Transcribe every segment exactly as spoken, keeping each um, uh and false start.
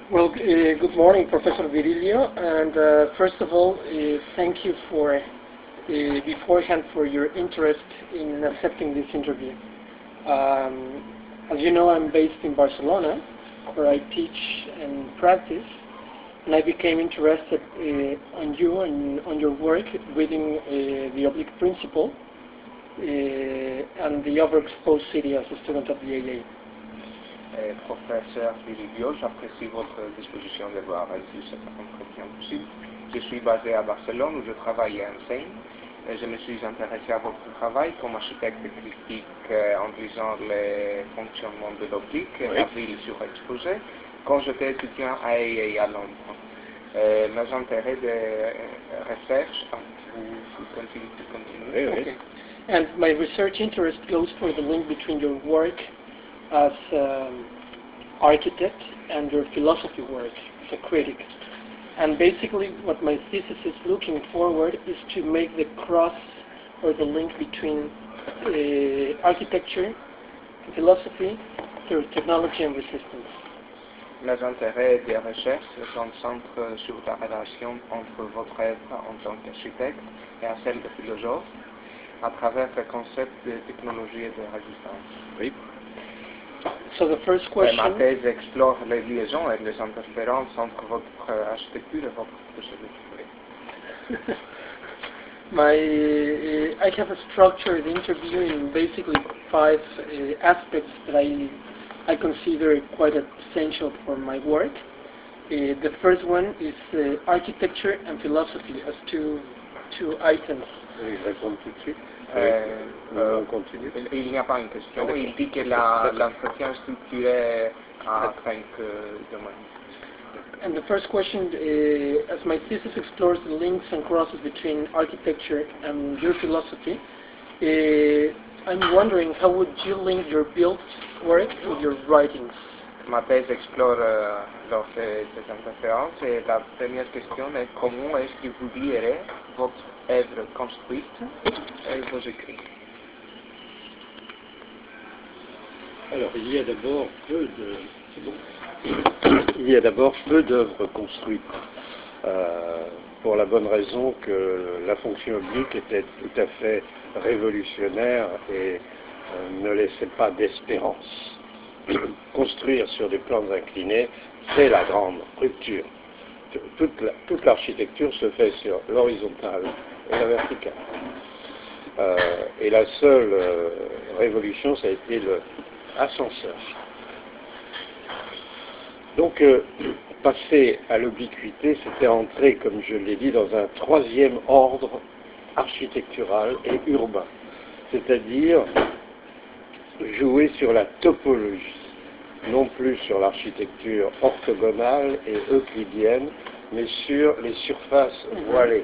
Well, uh, good morning, Professor Virilio, and uh, first of all, uh, thank you for uh, beforehand for your interest in accepting this interview. Um, as you know, I'm based in Barcelona, where I teach and practice, and I became interested uh, on you and on your work, reading uh, the Oblique Principle uh, and the Overexposed City as a student of the A A. Euh, professeur Virilio, j'apprécie votre disposition d'avoir réalisé cet entretien possible. Je suis basé à Barcelone où je travaille et enseigne. Et je me suis intéressé à votre travail comme architecte critique euh, en lisant les fonctionnements de l'oblique et la ville surexposée quand j'étais étudiant à A A à Londres. Euh, mes intérêts de euh, recherche, ah, vous, vous continuez, vous continuez. Okay. And my research interest goes for the link between your work as an architect and your philosophy work as a critic. And basically what my thesis is looking forward is to make the cross or the link between uh, architecture and philosophy through technology and resistance. Mes intérêts de recherche se concentrent sur la relation entre votre œuvre en tant qu'architecte et à celle de philosophe à travers le concept de technologie et de résistance. Oui. So the first Ma question, thèse explore les liaisons et les interférences entre votre architecture et votre philosophie. my uh, I have a structured interview in basically five uh, aspects that I I consider quite essential for my work. Uh, the first one is uh, architecture and philosophy as two two items. Je vais répondre tout de suite. Euh, Euh, on continue. Il, il n'y a pas une question. Il dit que la- l'entretien est structuré à cinq euh, domaines. And the first question, uh, as my thesis explores the links and crosses between architecture and your philosophy, uh, I'm wondering how would you link your built work with your writings? Ma thèse explore euh, lors de ces interférences et la première question est comment est-ce que vous lierez votre œuvre construite et vos écrits. Alors, il y a d'abord peu de... c'est bon. Il y a d'abord peu d'œuvres construites, euh, pour la bonne raison que la fonction oblique était tout à fait révolutionnaire et euh, ne laissait pas d'espérance. Construire sur des plans inclinés, c'est la grande rupture. Toute la- toute l'architecture se fait sur l'horizontale et la verticale. Euh, et la seule euh, révolution, ça a été l'ascenseur. Donc, euh, passer à l'obliquité, c'était entrer, comme je l'ai dit, dans un troisième ordre architectural et urbain. C'est-à-dire jouer sur la topologie, non plus sur l'architecture orthogonale et euclidienne, mais sur les surfaces voilées.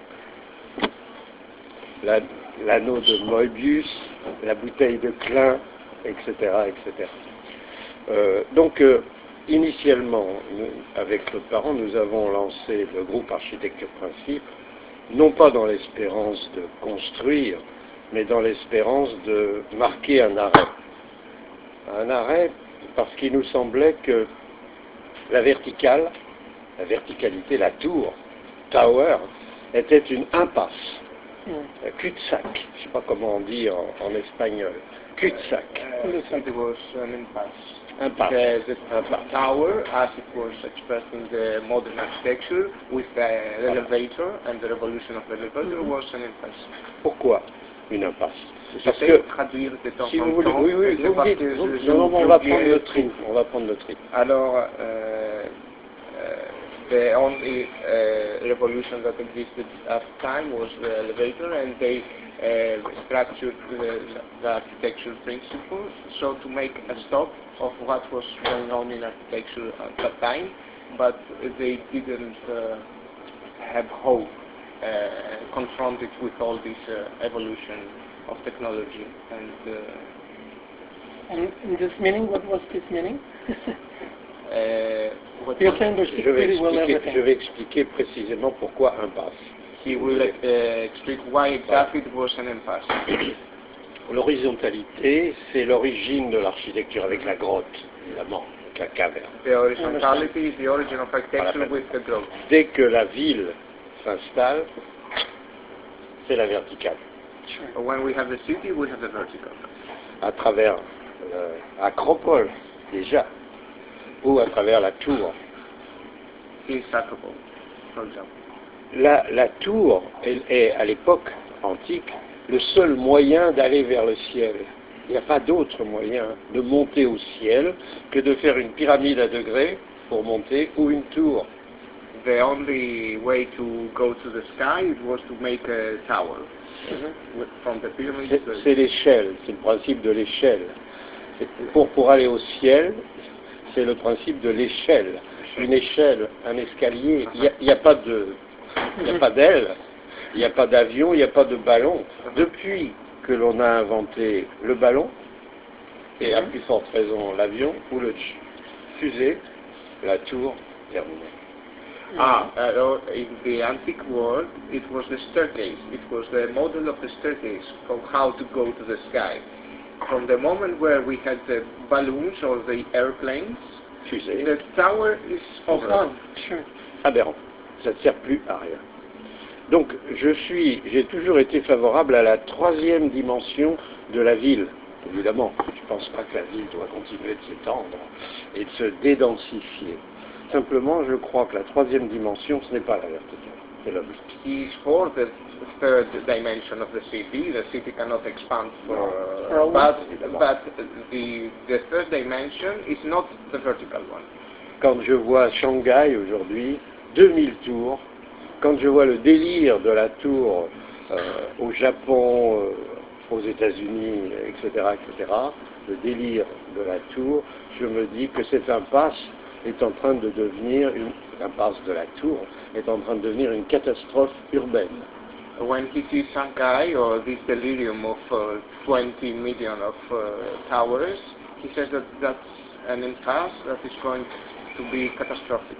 La- L'anneau de Moebius, la bouteille de Klein, et cetera, et cetera. Euh, donc, euh, initialement, nous, avec nos parents, nous avons lancé le groupe Architecture Principe, non pas dans l'espérance de construire, mais dans l'espérance de marquer un arrêt. Un arrêt parce qu'il nous semblait que la verticale, la verticalité, la tour, tower, était une impasse, un cul-de-sac, je ne sais pas comment on dit en, en espagnol, cul-de-sac, Uh, it was an impasse. impasse, The, the impasse. tower, as it was expressed in the modern architecture, with the elevator and the revolution of the elevator, was an impasse. Pourquoi une impasse? Parce J'essaie de que, traduire de temps si en vous voulez, temps. oui, oui, c'est vous parce me dites, que vous- je- non, non, je- on va j'oubliais prendre le tout. tri, on va prendre le tri. Alors, uh, uh, the only uh, revolution that existed at the time was the elevator, and they uh, structured the, the architecture principles so to make a stop of what was going on in architecture at that time, but they didn't uh, have hope uh, confronted with all this uh, evolution of technology. And uh, And in this meaning, what was this meaning? uh, what You was- understood Je vais, pretty well expliquer, everything. je vais expliquer précisément pourquoi impasse. he will uh, explain why exactly it was an impasse. L'horizontalité, c'est l'origine de l'architecture avec la grotte, évidemment. la caverne. The horizontality is the origin of architecture with the growth. Dès que la ville s'installe, c'est la verticale. Sure. When we have the city, we have the vertical. À travers l'Acropole, déjà, ou à travers la tour. Here's Acropole, for example. La, la tour est, est, à l'époque antique, le seul moyen d'aller vers le ciel. Il n'y a pas d'autre moyen de monter au ciel que de faire une pyramide à degrés pour monter ou une tour. The only way to go to the sky it was to make a tower. Mm-hmm. From the pyramid. C'est, c'est l'échelle, c'est le principe de l'échelle. C'est pour, pour aller au ciel, c'est le principe de l'échelle. Une échelle, un escalier, il n'y a, a pas de, il n'y a pas d'aile, il n'y a pas d'avion, il n'y a pas de ballon. Depuis que l'on a inventé le ballon, et à plus forte raison l'avion, ou le fusée, la tour terminée. Ah, uh, in the antique world, it was the staircase. It was the model of the staircase of how to go to the sky. From the moment where we had the balloons or the airplanes, fusée, the tower is over. Oh, sure. Aberrant. Ça ne sert plus à rien. Donc, je suis, j'ai toujours été favorable à la troisième dimension de la ville. Évidemment, je ne pense pas que la ville doit continuer de s'étendre et de se dédensifier. Simplement, je crois que la troisième dimension, ce n'est pas la verticale, c'est l'homme. He is for the third dimension of the city. The city cannot expand for, uh, but, but the, the third dimension is not the vertical one. Quand je vois Shanghai aujourd'hui, deux mille tours, quand je vois le délire de la tour euh, au Japon, euh, aux États-Unis, et cetera, et cetera, le délire de la tour, je me dis que cette impasse est en train de devenir, une impasse de la tour, est en train de devenir une catastrophe urbaine. When he sees Shanghai or this delirium of uh, twenty million of uh, towers, he says that that's an impasse that is going to be catastrophic.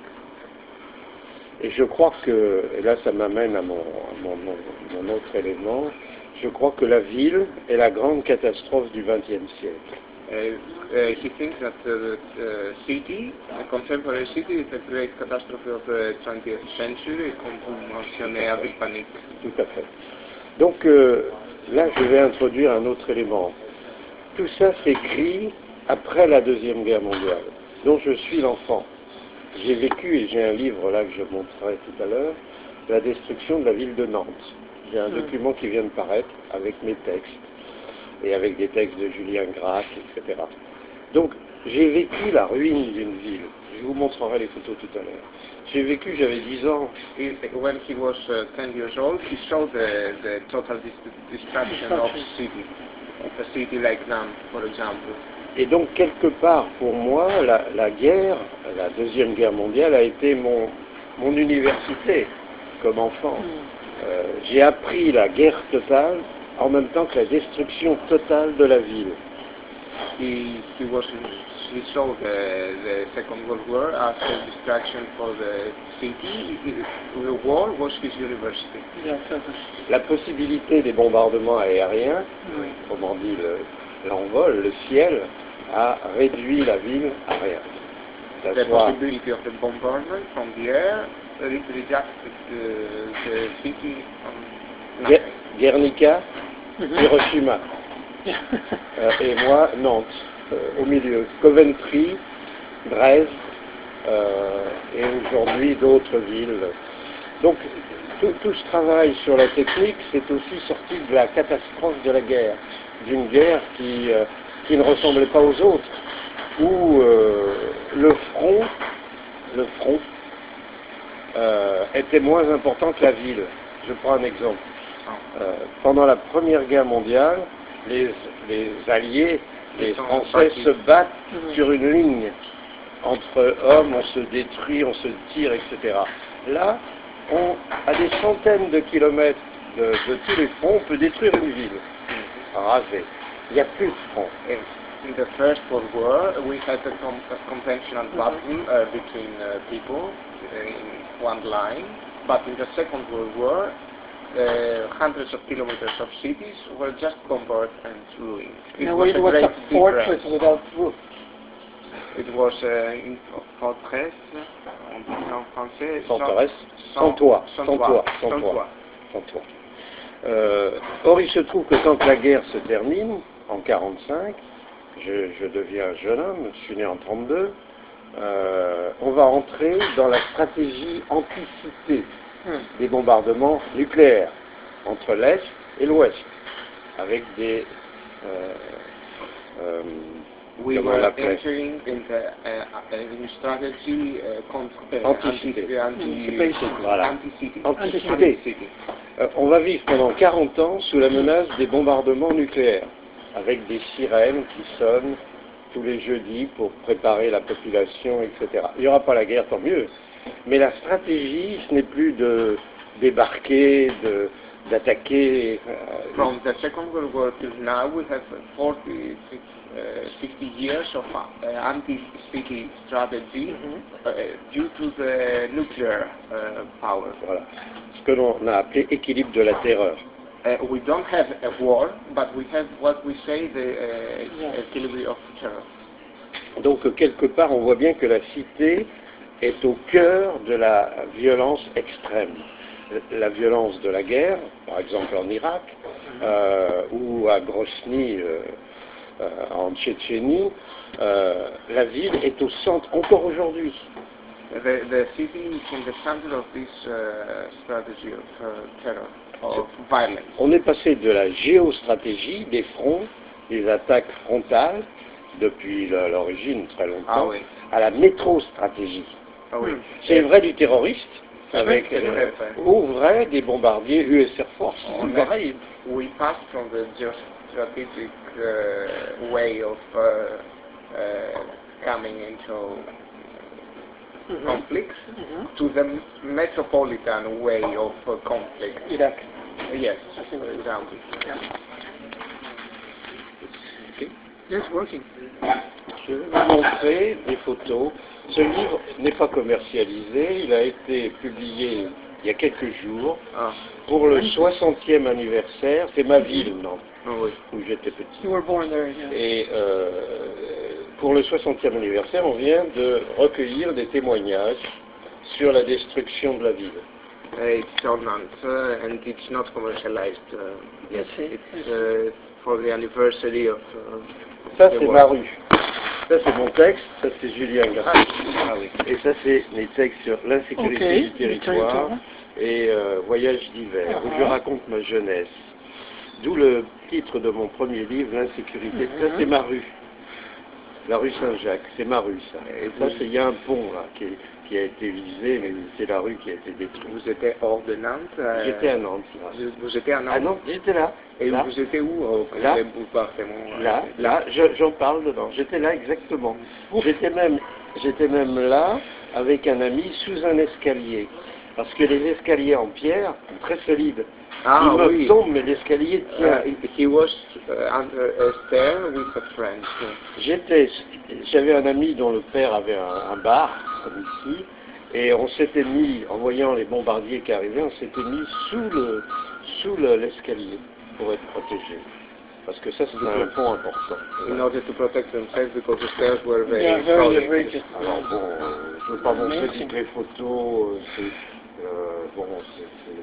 Et je crois que, et là ça m'amène à mon, à mon, mon, mon autre élément, je crois que la ville est la grande catastrophe du vingtième siècle. Uh, uh, he thinks that the uh, city, the contemporary city, is the great catastrophe of the twentieth century, comme vous mentionnez avec panique. Tout à fait. Donc euh, là, je vais introduire un autre élément. Tout ça s'écrit après la Deuxième Guerre mondiale, dont je suis l'enfant. J'ai vécu, et j'ai un livre là que je montrerai tout à l'heure, la destruction de la ville de Nantes. J'ai un mmh. document qui vient de paraître avec mes textes, et avec des textes de Julien Gracq, et cetera. Donc, j'ai vécu la ruine d'une ville. Je vous montrerai les photos tout à l'heure. J'ai vécu, j'avais dix ans. When he was uh, ten years old, he saw the, the total destruction of city, of a city like Nantes, for example. Et donc, quelque part, pour moi, la, la guerre, la Deuxième Guerre mondiale a été mon, mon université, comme enfant. Euh, j'ai appris la guerre totale en même temps que la destruction totale de la ville. He, he, was, he saw the, the Second World War as a distraction for the city. The war was his university. La possibilité des bombardements aériens, oui. Autrement dit le, l'envol, le ciel, a réduit la ville à rien. Ça the soit possibility of the bombardment from the air rejected the, the city from nothing. Guernica, Hiroshima. euh, et moi, Nantes, euh, au milieu. Coventry, Dresde, euh, et aujourd'hui d'autres villes. Donc, tout, tout ce travail sur la technique, c'est aussi sorti de la catastrophe de la guerre. D'une guerre qui, euh, qui ne ressemblait pas aux autres, où euh, le front, le front euh, était moins important que la ville. Je prends un exemple. Euh, pendant la Première Guerre mondiale, les, les Alliés, les Français se battent sur une ligne. Entre hommes, on se détruit, on se tire, et cetera. Là, on, à des centaines de kilomètres de, de tous les fronts, on peut détruire une ville, raser. Il n'y a plus de front. In the First World War, we had a, com a conventional battle uh, between uh, people in one line, but in the Second World War, uh, hundreds of kilometers of cities were just bombarded and ruined. It, no, was, it was a fortress difference. Without roof. It was uh, in fortress, on dit ça en français. Forteresse, sans, sans toit, sans sans toit, toit, sans sans toit. toit, sans toit. Euh, or, il se trouve que quand la guerre se termine, en quarante-cinq, je, je deviens un jeune homme, je suis né en trente-deux, euh, on va entrer dans la stratégie anticipée des bombardements nucléaires entre l'Est et l'Ouest, avec des... Euh, euh, We comment on were l'appelait? entering in the uh, in strategy uh, contre, uh, Anticipée. anti, Anticipation. Voilà. anti-city. Anticipée. Anti-city. Euh, on va vivre pendant quarante ans sous la menace des bombardements nucléaires, avec des sirènes qui sonnent tous les jeudis pour préparer la population, et cetera. Il n'y aura pas la guerre, tant mieux. Mais la stratégie, ce n'est plus de débarquer, de, d'attaquer. euh, From the Second World War till now, we have forty, uh, sixty years of uh, anti-city strategy uh, due to the nuclear uh, power. Voilà. Ce que l'on a appelé équilibre de la terreur. Uh, we don't have a war, but we have what we say the uh, Yeah. equilibrium of terror. Donc, euh, quelque part, on voit bien que la cité est au cœur de la violence extrême. La violence de la guerre, par exemple en Irak, euh, ou à Grozny, euh, euh, en Tchétchénie, euh, la ville est au centre, encore aujourd'hui. The, the city is in the center of this uh, strategy of uh, terror, of violence. On est passé de la géostratégie, des fronts, des attaques frontales, depuis la- l'origine très longtemps, Ah oui. à la métrostratégie. Ah oui. C'est vrai du terroriste, C'est avec vrai, c'est euh, vrai, vrai. ou vrai des bombardiers U S Air Force. On C'est a- pareil. We passed from the geostrategic uh, way of uh, uh, coming into conflicts to the metropolitan way of uh, conflict. Iraq. Yes, I think for so. example. Yeah. Ok. Yes, working. Je vais vous montrer des photos. Ce livre n'est pas commercialisé, il a été publié il y a quelques jours Ah, pour le soixantième anniversaire. C'est ma ville, Nantes, ah oui. où j'étais petit. You were born there, yeah. Et euh, pour le soixantième anniversaire, on vient de recueillir des témoignages sur la destruction de la ville. Uh, it's on Nantes uh, and it's not commercialized uh, yet. I see, I It's see. uh, for the anniversary of. Uh, Ça, the c'est war. ma rue. Ça, c'est mon texte. Ça, c'est Julien Grassi. Ah oui. Et ça, c'est mes textes sur l'insécurité Ok, du territoire territoire. et euh, Voyage d'hiver, où Ah. je raconte ma jeunesse. D'où le titre de mon premier livre, L'insécurité. Ça, c'est ma rue. La rue Saint-Jacques, c'est ma rue, ça. Et ça, c'est, il y a un pont, là, qui, est- qui a été visé, mais c'est la rue qui a été détruite. Vous étiez hors de Nantes. euh, J'étais à Nantes, là. Vous, vous étiez à Nantes. Ah non, j'étais là. Et là. vous étiez où au Là. le bombardement? Là, là, je- j'en parle dedans. J'étais là exactement. J'étais même, j'étais même là avec un ami sous un escalier. Parce que les escaliers en pierre, très solides. Ah, Il me oui. tombe, mais l'escalier tient. Uh, he was uh, under a stair with a friend. J'étais, j'avais un ami dont le père avait un, un bar, comme ici, et on s'était mis, en voyant les bombardiers qui arrivaient, on s'était mis sous le, sous le- l'escalier pour être protégé. Parce que ça, c'est un pont important. In order to protect themselves because the stairs were very Yeah, very, solid. very good. Alors bon, euh, je ne veux pas montrer Amazing. toutes les photos, euh, c'est, euh, bon, c'est, c'est-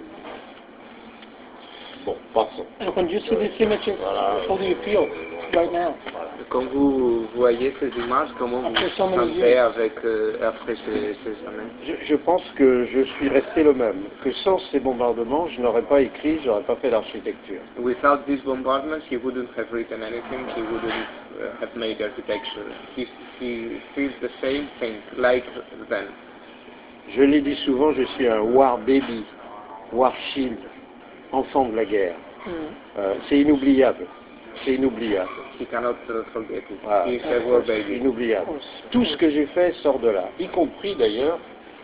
bon, passons. And when you see this image, Voilà. how do you feel right now? Quand vous voyez ces images, comment vous Après vous so many sentez years. avec, euh, après ces, ces années? Je, je pense que je suis resté le même, que sans ces bombardements, je n'aurais pas écrit, je n'aurais pas fait l'architecture. Without these bombardments, he wouldn't have written anything, he wouldn't uh, have made architecture. He, he feels the same thing, like then. Je l'ai dit souvent, je suis un war baby, war shield, enfant de la guerre. Euh, c'est inoubliable, c'est inoubliable. He cannot uh, forget it. Voilà. He's a war C'est baby. inoubliable. Of course. Tout ce que j'ai fait sort de là, y compris d'ailleurs,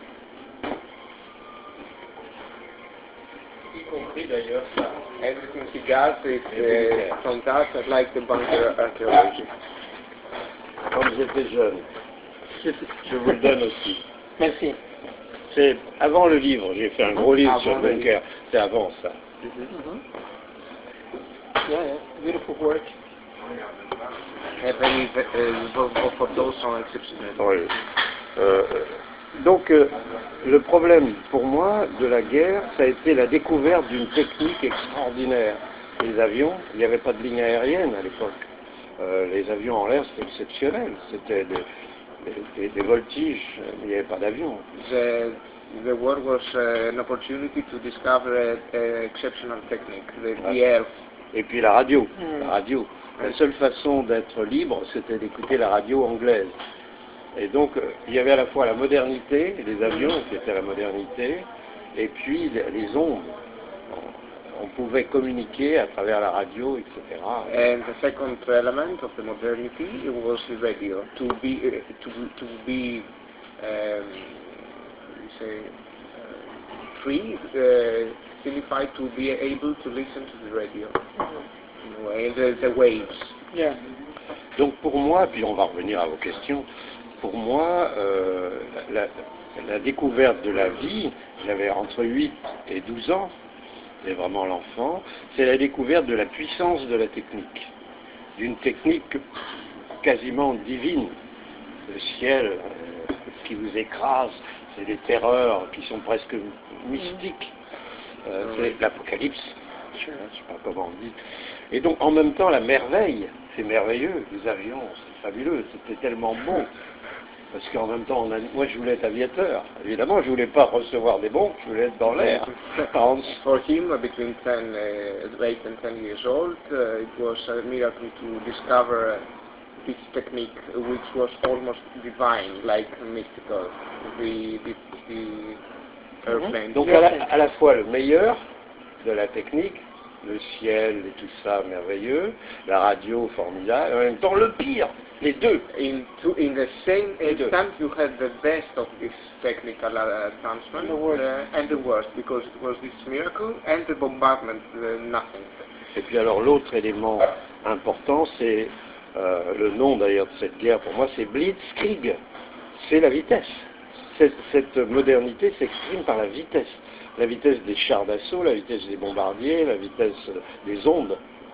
y compris d'ailleurs ça. Everything he does is uh, from that, like the bunker archaeology. Quand j'étais jeune, je vous le donne aussi. Merci. C'est avant le livre, j'ai fait un gros livre Avant sur le le bunker, c'est avant ça. Yeah, yeah. Beautiful work. euh, very, euh, vos, vos photos sont exceptionnelles. Oui. Euh, donc, euh, le problème pour moi de la guerre, ça a été la découverte d'une technique extraordinaire. Les avions, il n'y avait pas de ligne aérienne à l'époque. Euh, les avions en l'air, c'était exceptionnel. C'était des, des, des voltiges, il n'y avait pas d'avion. The, the war was uh, an opportunity to discover an exceptional technique, the, the air. Et puis la radio, Mm. la radio. La seule façon d'être libre, c'était d'écouter la radio anglaise. Et donc, euh, il y avait à la fois la modernité, les avions qui étaient la modernité, et puis les, les ondes. On, on pouvait communiquer à travers la radio, et cetera. And the second element of the modernity was the radio, to be uh, to to be um, you say uh, free, uh, signified to be able to listen to the radio, in a way, the, the waves. Yeah. Donc pour moi, puis on va revenir à vos questions, pour moi, euh, la, la découverte de la vie, j'avais entre huit et douze ans, c'est vraiment l'enfant, c'est la découverte de la puissance de la technique, d'une technique quasiment divine. Le ciel euh, qui vous écrase, c'est des terreurs qui sont presque mystiques, euh, c'est l'Apocalypse, je ne sais pas comment on dit. Et donc en même temps la merveille, c'est merveilleux, les avions, c'est fabuleux, c'était tellement beau. Parce qu'en même temps, on a, moi je voulais être aviateur. Évidemment, je voulais pas recevoir des bombes, je voulais être dans l'air. For him, between ten, uh, eight and ten years old, uh, it was a miracle to discover uh, this technique, which was almost divine, like mystical. The, the, the airplane. Donc à la, à la fois le meilleur de la technique, le ciel et tout ça merveilleux, la radio formidable, en même temps le pire, les deux. In, two, in the same Les deux. instant, you had the best of this technical uh, advancement And the worst. uh, and the worst, because it was this miracle and the bombardment, uh, nothing. Et puis alors l'autre élément important, c'est euh, le nom d'ailleurs de cette guerre pour moi, c'est Blitzkrieg, c'est la vitesse. Cette, cette modernité s'exprime par la vitesse. La vitesse des chars d'assaut, la vitesse des bombardiers, la vitesse des ondes.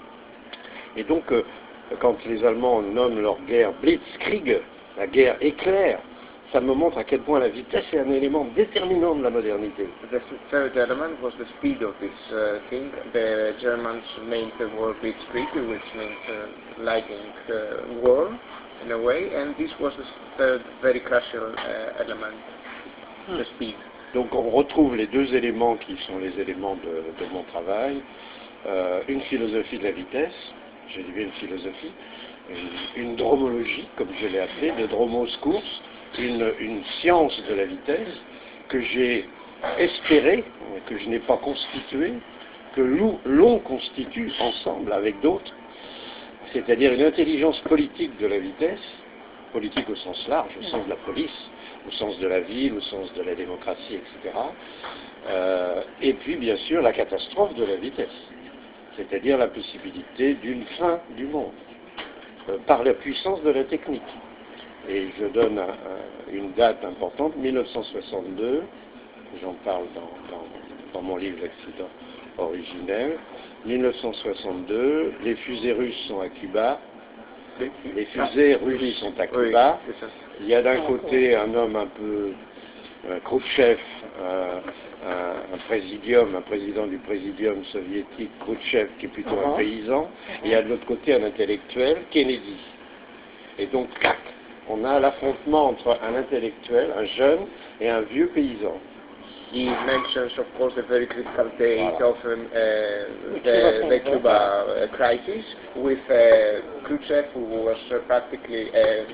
Et donc, euh, quand les Allemands nomment leur guerre Blitzkrieg, la guerre éclair, ça me montre à quel point la vitesse est un élément déterminant de la modernité. The third element was the speed of this uh, thing. The Germans named the war Blitzkrieg, which means uh, lightning uh, war, in a way, and this was the third very crucial uh, element, Hmm. the speed. Donc on retrouve les deux éléments qui sont les éléments de, de mon travail. Euh, une philosophie de la vitesse, j'ai dit bien une philosophie, une, une dromologie, comme je l'ai appelé, de dromos course, une, une science de la vitesse que j'ai espéré, que je n'ai pas constituée, que l'on constitue ensemble avec d'autres, c'est-à-dire une intelligence politique de la vitesse, politique au sens large, au sens de la police, au sens de la ville, au sens de la démocratie, et cetera. Euh, et puis, bien sûr, la catastrophe de la vitesse, c'est-à-dire la possibilité d'une fin du monde, euh, par la puissance de la technique. Et je donne un, un, une date importante, mille neuf cent soixante-deux, j'en parle dans, dans, dans mon livre L'accident originel. mille neuf cent soixante-deux, les fusées russes sont à Cuba, les fusées russes sont à Cuba. Oui, c'est ça. Il y a d'un côté un homme un peu, un Khrouchtchev, un, un, un présidium, un président du présidium soviétique, Khrouchtchev, qui est plutôt un paysan. Et il y a de l'autre côté un intellectuel, Kennedy. Et donc, clac, on a l'affrontement entre un intellectuel, un jeune, et un vieux paysan. He mentions, of course, the very critical date Voilà. of um, uh, the, the Cuba uh, crisis with uh, Khrushchev, who was uh, practically um,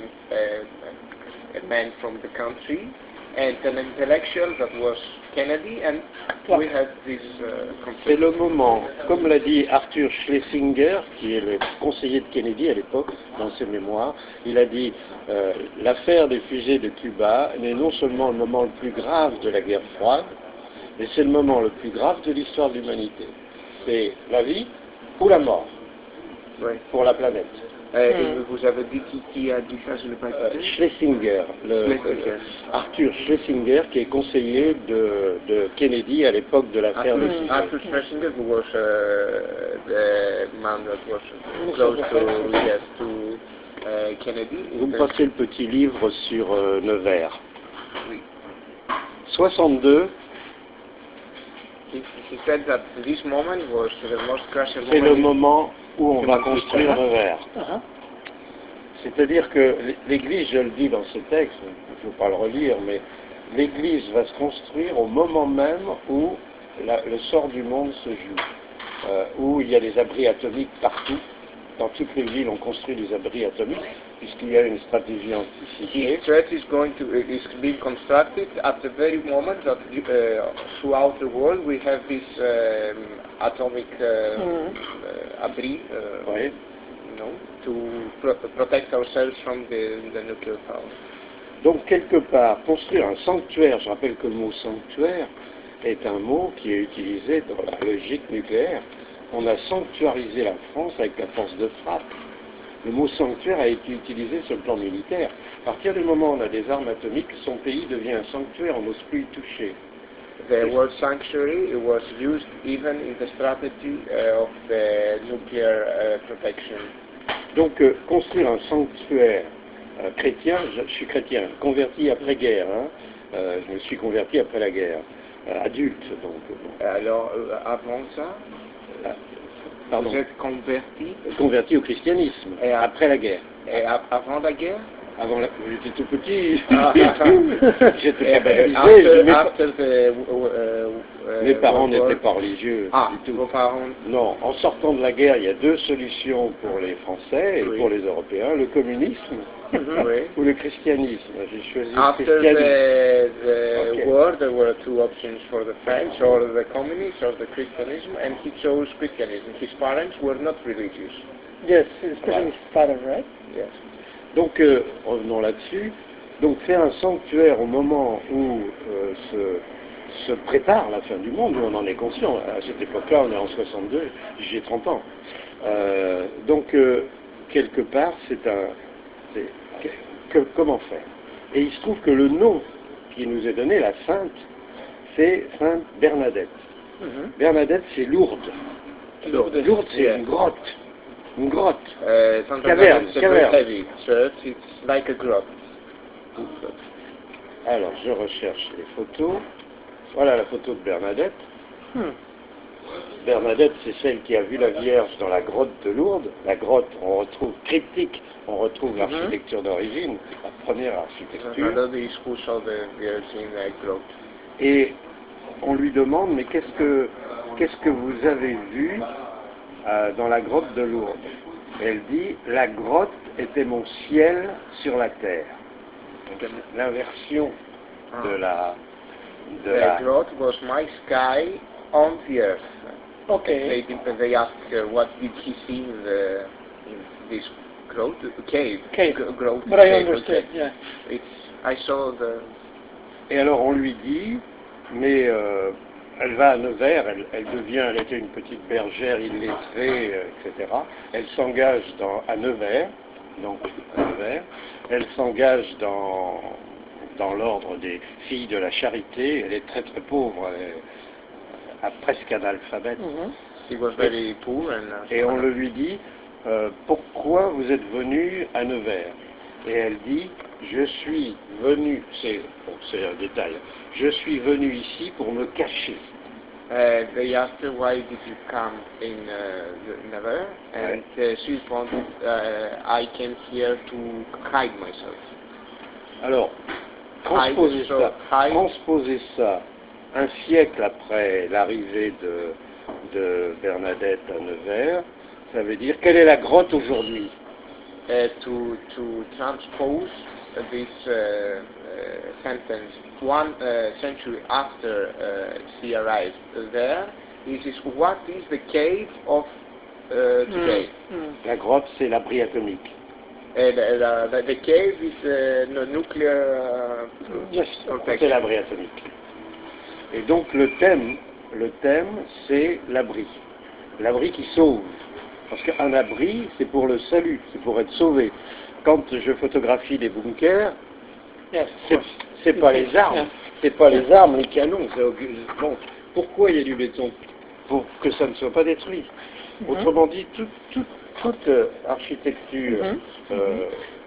uh, a man from the country, and an intellectual that was Kennedy, and we had this uh, C'est conflict. le moment, comme l'a dit Arthur Schlesinger, qui est le conseiller de Kennedy à l'époque, dans ses mémoires, il a dit euh, l'affaire des fusées de Cuba n'est non seulement le moment le plus grave de la guerre froide, mais c'est le moment le plus grave de l'histoire de l'humanité. C'est la vie ou la mort Oui. pour la planète. Euh, et vous avez dit qui, qui a dit ça, je ne l'ai pas Euh, écouté. Schlesinger, le- Schlesinger. Arthur Schlesinger, qui est conseiller de, de Kennedy à l'époque de l'affaire des Arthur, fusées. Arthur Schlesinger, who was uh, the man that was close to, yes, to uh, Kennedy. Vous me passez le petit livre sur euh, Nevers. Oui. soixante-deux, He, he said that this moment was the most crucial c'est le moment. moment où on va human construire history. Nevers. Uh-huh. C'est-à-dire que l'Église, je le dis dans ce texte, il ne faut pas le relire, mais l'Église va se construire au moment même où la- le sort du monde se joue, euh, où il y a des abris atomiques partout. Dans toutes les villes, on construit des abris atomiques, puisqu'il y a une stratégie anticipée. His church is going to is being constructed at the very moment that uh, throughout the world we have this um, atomic uh, Mhm. uh, abri, uh, Oui. you know, to pro- protect ourselves from the, the nuclear power. Donc, quelque part, construire un sanctuaire, je rappelle que le mot sanctuaire est un mot qui est utilisé dans la logique nucléaire. On a sanctuarisé la France avec la force de frappe. Le mot sanctuaire a été utilisé sur le plan militaire. À partir du moment où on a des armes atomiques, son pays devient un sanctuaire, on n'ose plus y toucher. The word sanctuary was used even in the strategy uh, of the nuclear uh, protection. Donc, euh, construire un sanctuaire euh, chrétien, je, je suis chrétien, converti après-guerre, hein, euh, je me suis converti après la guerre, euh, adulte donc. bon. Alors, euh, avant ça, Ah, pardon, vous êtes converti converti au christianisme, Et à- après la guerre. et a- avant la guerre. Avant la... J'étais tout petit, Ah. j'étais Et, pas baptisé, after, mes, after the, uh, uh, mes parents World War- n'étaient pas religieux Ah, du tout. vos parents. Non, en sortant de la guerre, il y a deux solutions pour les Français et Oui. pour les Européens, le communisme Oui. ou le christianisme. J'ai choisi le After christianisme. the, the Okay. war, there were two options for the French, or the communists, or the Christianism, and he chose Christianism. His parents were not religious. Yes, especially Right. his father, right? Yes. Donc, euh, revenons là-dessus. Donc, faire un sanctuaire au moment où euh, se, se prépare la fin du monde, où on en est conscient. À cette époque-là, on est en soixante-deux, j'ai trente ans. Euh, donc, euh, quelque part, c'est un... c'est- que- que- comment faire? Et il se trouve que le nom qui nous est donné, la sainte, c'est Sainte Bernadette. Mhm. Bernadette, c'est Lourdes. Lourdes, Lourdes, c'est yes. une grotte. Une grotte. Uh, Santa Caverne, Bernadette is a caverne. very heavy church. It's like a grot. Alors, je recherche les photos. Voilà la photo de Bernadette. Hmm. Bernadette, c'est celle qui a vu la Vierge dans la grotte de Lourdes. La grotte, on retrouve cryptique, on retrouve l'architecture d'origine, la première architecture. Another is who saw the Virgin in the grot. Et on lui demande, mais qu'est-ce que, qu'est-ce que vous avez vu euh, dans la grotte de Lourdes? Et elle dit, la grotte était mon ciel sur la terre. Donc, l'inversion de la... de The la grot was my sky on the earth. Okay. They, they asked her what did he see in, the, in this grot, cave. Cave. G- grot, But I cave, understood, okay. yeah. It's, I saw the... Et alors on lui dit, mais euh, elle va à Nevers, elle, elle devient, elle était une petite bergère illettrée, euh, et cetera. Elle s'engage dans, à Nevers, donc à Nevers. Elle s'engage dans, dans l'ordre des filles de la charité. Elle est très très pauvre, elle est à presque analphabète. Mhm. She was very poor and... uh, Et on le lui dit, euh, pourquoi vous êtes venu à Nevers? Et elle dit, je suis venu, c'est bon, c'est un détail, je suis venu ici pour me cacher. Uh, they asked her why did you come in uh, the- Nevers, and uh, she responded, uh, I came here to hide myself. Alors, transposer Hide, so ça, hide. transposer ça un siècle après l'arrivée de, de Bernadette à Nevers, ça veut dire quelle est la grotte aujourd'hui? Uh, to, to transpose this uh, uh, sentence one uh, century after uh, she arrived there, this is what is the cave of uh, today. Mm. La grotte, c'est l'abri atomique. Uh, the, the, the cave is uh, no nuclear uh, Yes. C'est protection. l'abri atomique. Et donc le thème, le thème, c'est l'abri. L'abri qui sauve. Parce qu'un abri, c'est pour le salut, c'est pour être sauvé. Quand je photographie des bunkers, Yes. c'est, c'est pas les armes, c'est pas les armes, les canons. c'est au- bon, pourquoi il y a du béton? Pour que ça ne soit pas détruit. Mhm. Autrement dit, tout- tout- toute euh, architecture Mhm. euh,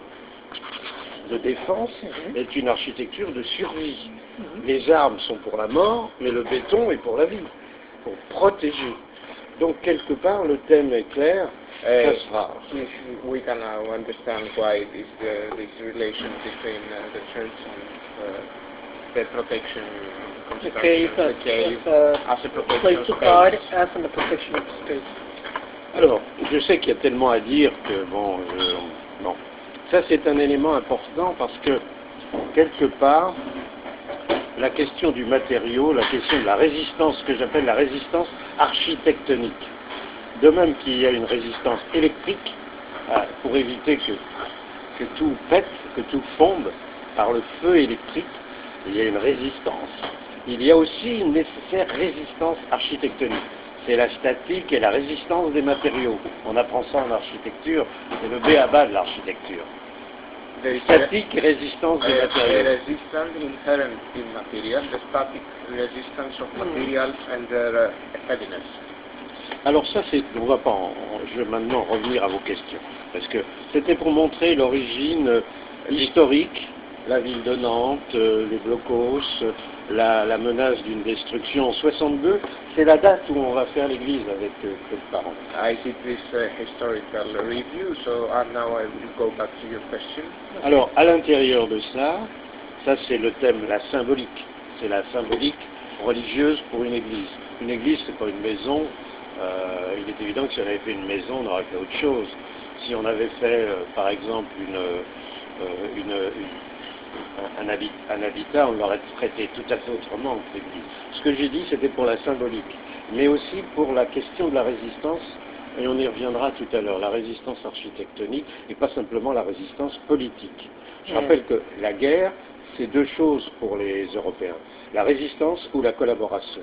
de défense Mhm. est une architecture de survie. Mhm. Les armes sont pour la mort, mais le béton est pour la vie, pour protéger. Donc quelque part, le thème est clair, ça Uh, sera. If we can now understand why is the, this relation between uh, the church and uh, the protection The construction, cave the as, cave as a as a protection place to space. hide, as in the protection of space. Alors, je sais qu'il y a tellement à dire que, bon, je- bon. Ça c'est un élément important parce que, quelque part, la question du matériau, la question de la résistance, ce que j'appelle la résistance architectonique. De même qu'il y a une résistance électrique, euh, pour éviter que, que tout pète, que tout fonde par le feu électrique, il y a une résistance. Il y a aussi une nécessaire résistance architectonique. C'est la statique et la résistance des matériaux. On apprend ça en architecture, c'est le b a ba de l'architecture. There is Statique et résistance des a, a matériaux. resistance inherent in material, the static resistance of materials and their uh, heaviness. Alors ça, c'est, on va pas, en- je vais maintenant revenir à vos questions, parce que c'était pour montrer l'origine euh, historique, la ville de Nantes, euh, les blocos, euh, la, la menace d'une destruction en soixante-deux, c'est la date où on va faire l'église avec euh, Claude Parent. I did this uh, historical review, so uh, now I will go back to your question. Alors, à l'intérieur de ça, ça c'est le thème, la symbolique. C'est la symbolique religieuse pour une église. Une église, c'est pas une maison. Euh, il est évident que si on avait fait une maison, on aurait fait autre chose. Si on avait fait, euh, par exemple, une, euh, une, une- un, habit, un habitat, on l'aurait traité tout à fait autrement que l'église. Ce que j'ai dit, c'était pour la symbolique, mais aussi pour la question de la résistance, et on y reviendra tout à l'heure, la résistance architectonique, et pas simplement la résistance politique. Je Mm. rappelle que la guerre, c'est deux choses pour les Européens, la résistance ou la collaboration.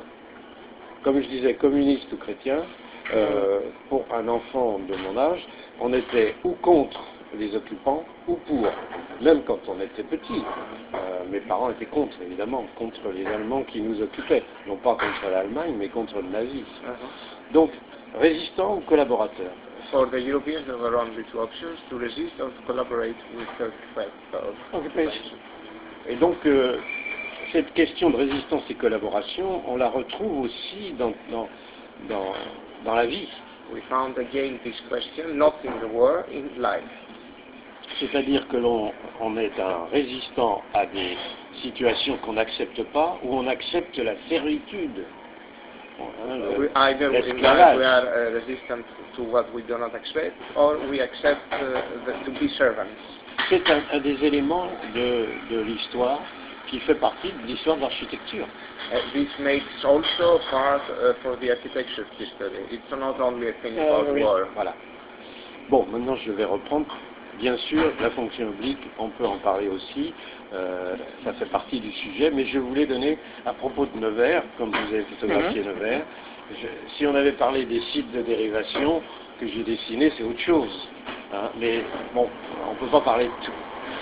Comme je disais, communiste ou chrétien, euh, pour un enfant de mon âge, on était ou contre les occupants ou pour. Même quand on était petit, euh, mes parents étaient contre, évidemment, contre les Allemands qui nous occupaient. Non pas contre l'Allemagne, mais contre le nazisme. Uh-huh. Donc, résistant ou collaborateur. For the Europeans, there were only two options: to resist or to collaborate with the threat of Occupation. Et donc, euh, cette question de résistance et collaboration, on la retrouve aussi dans, dans, dans, dans la vie. We found again this question not in the war, in life. C'est-à-dire que l'on on est un résistant à des situations qu'on n'accepte pas, ou on accepte la servitude. Bon, hein, le- We, either in life l'esclavage. we are uh, resistant to what we do not accept, or we accept uh, the, to be servants. C'est un, un des éléments de, de l'histoire qui fait partie de l'histoire de l'architecture. Uh, this makes also part uh, for the architecture history. It's not only a thing Uh, about oui. war. Voilà. Bon, maintenant je vais reprendre. Bien sûr, la fonction oblique, on peut en parler aussi, euh, ça fait partie du sujet, mais je voulais donner, à propos de Nevers, comme vous avez photographié Nevers, je- si on avait parlé des sites de dérivation que j'ai dessinés, c'est autre chose. Hein, mais bon, on ne peut pas parler de tout.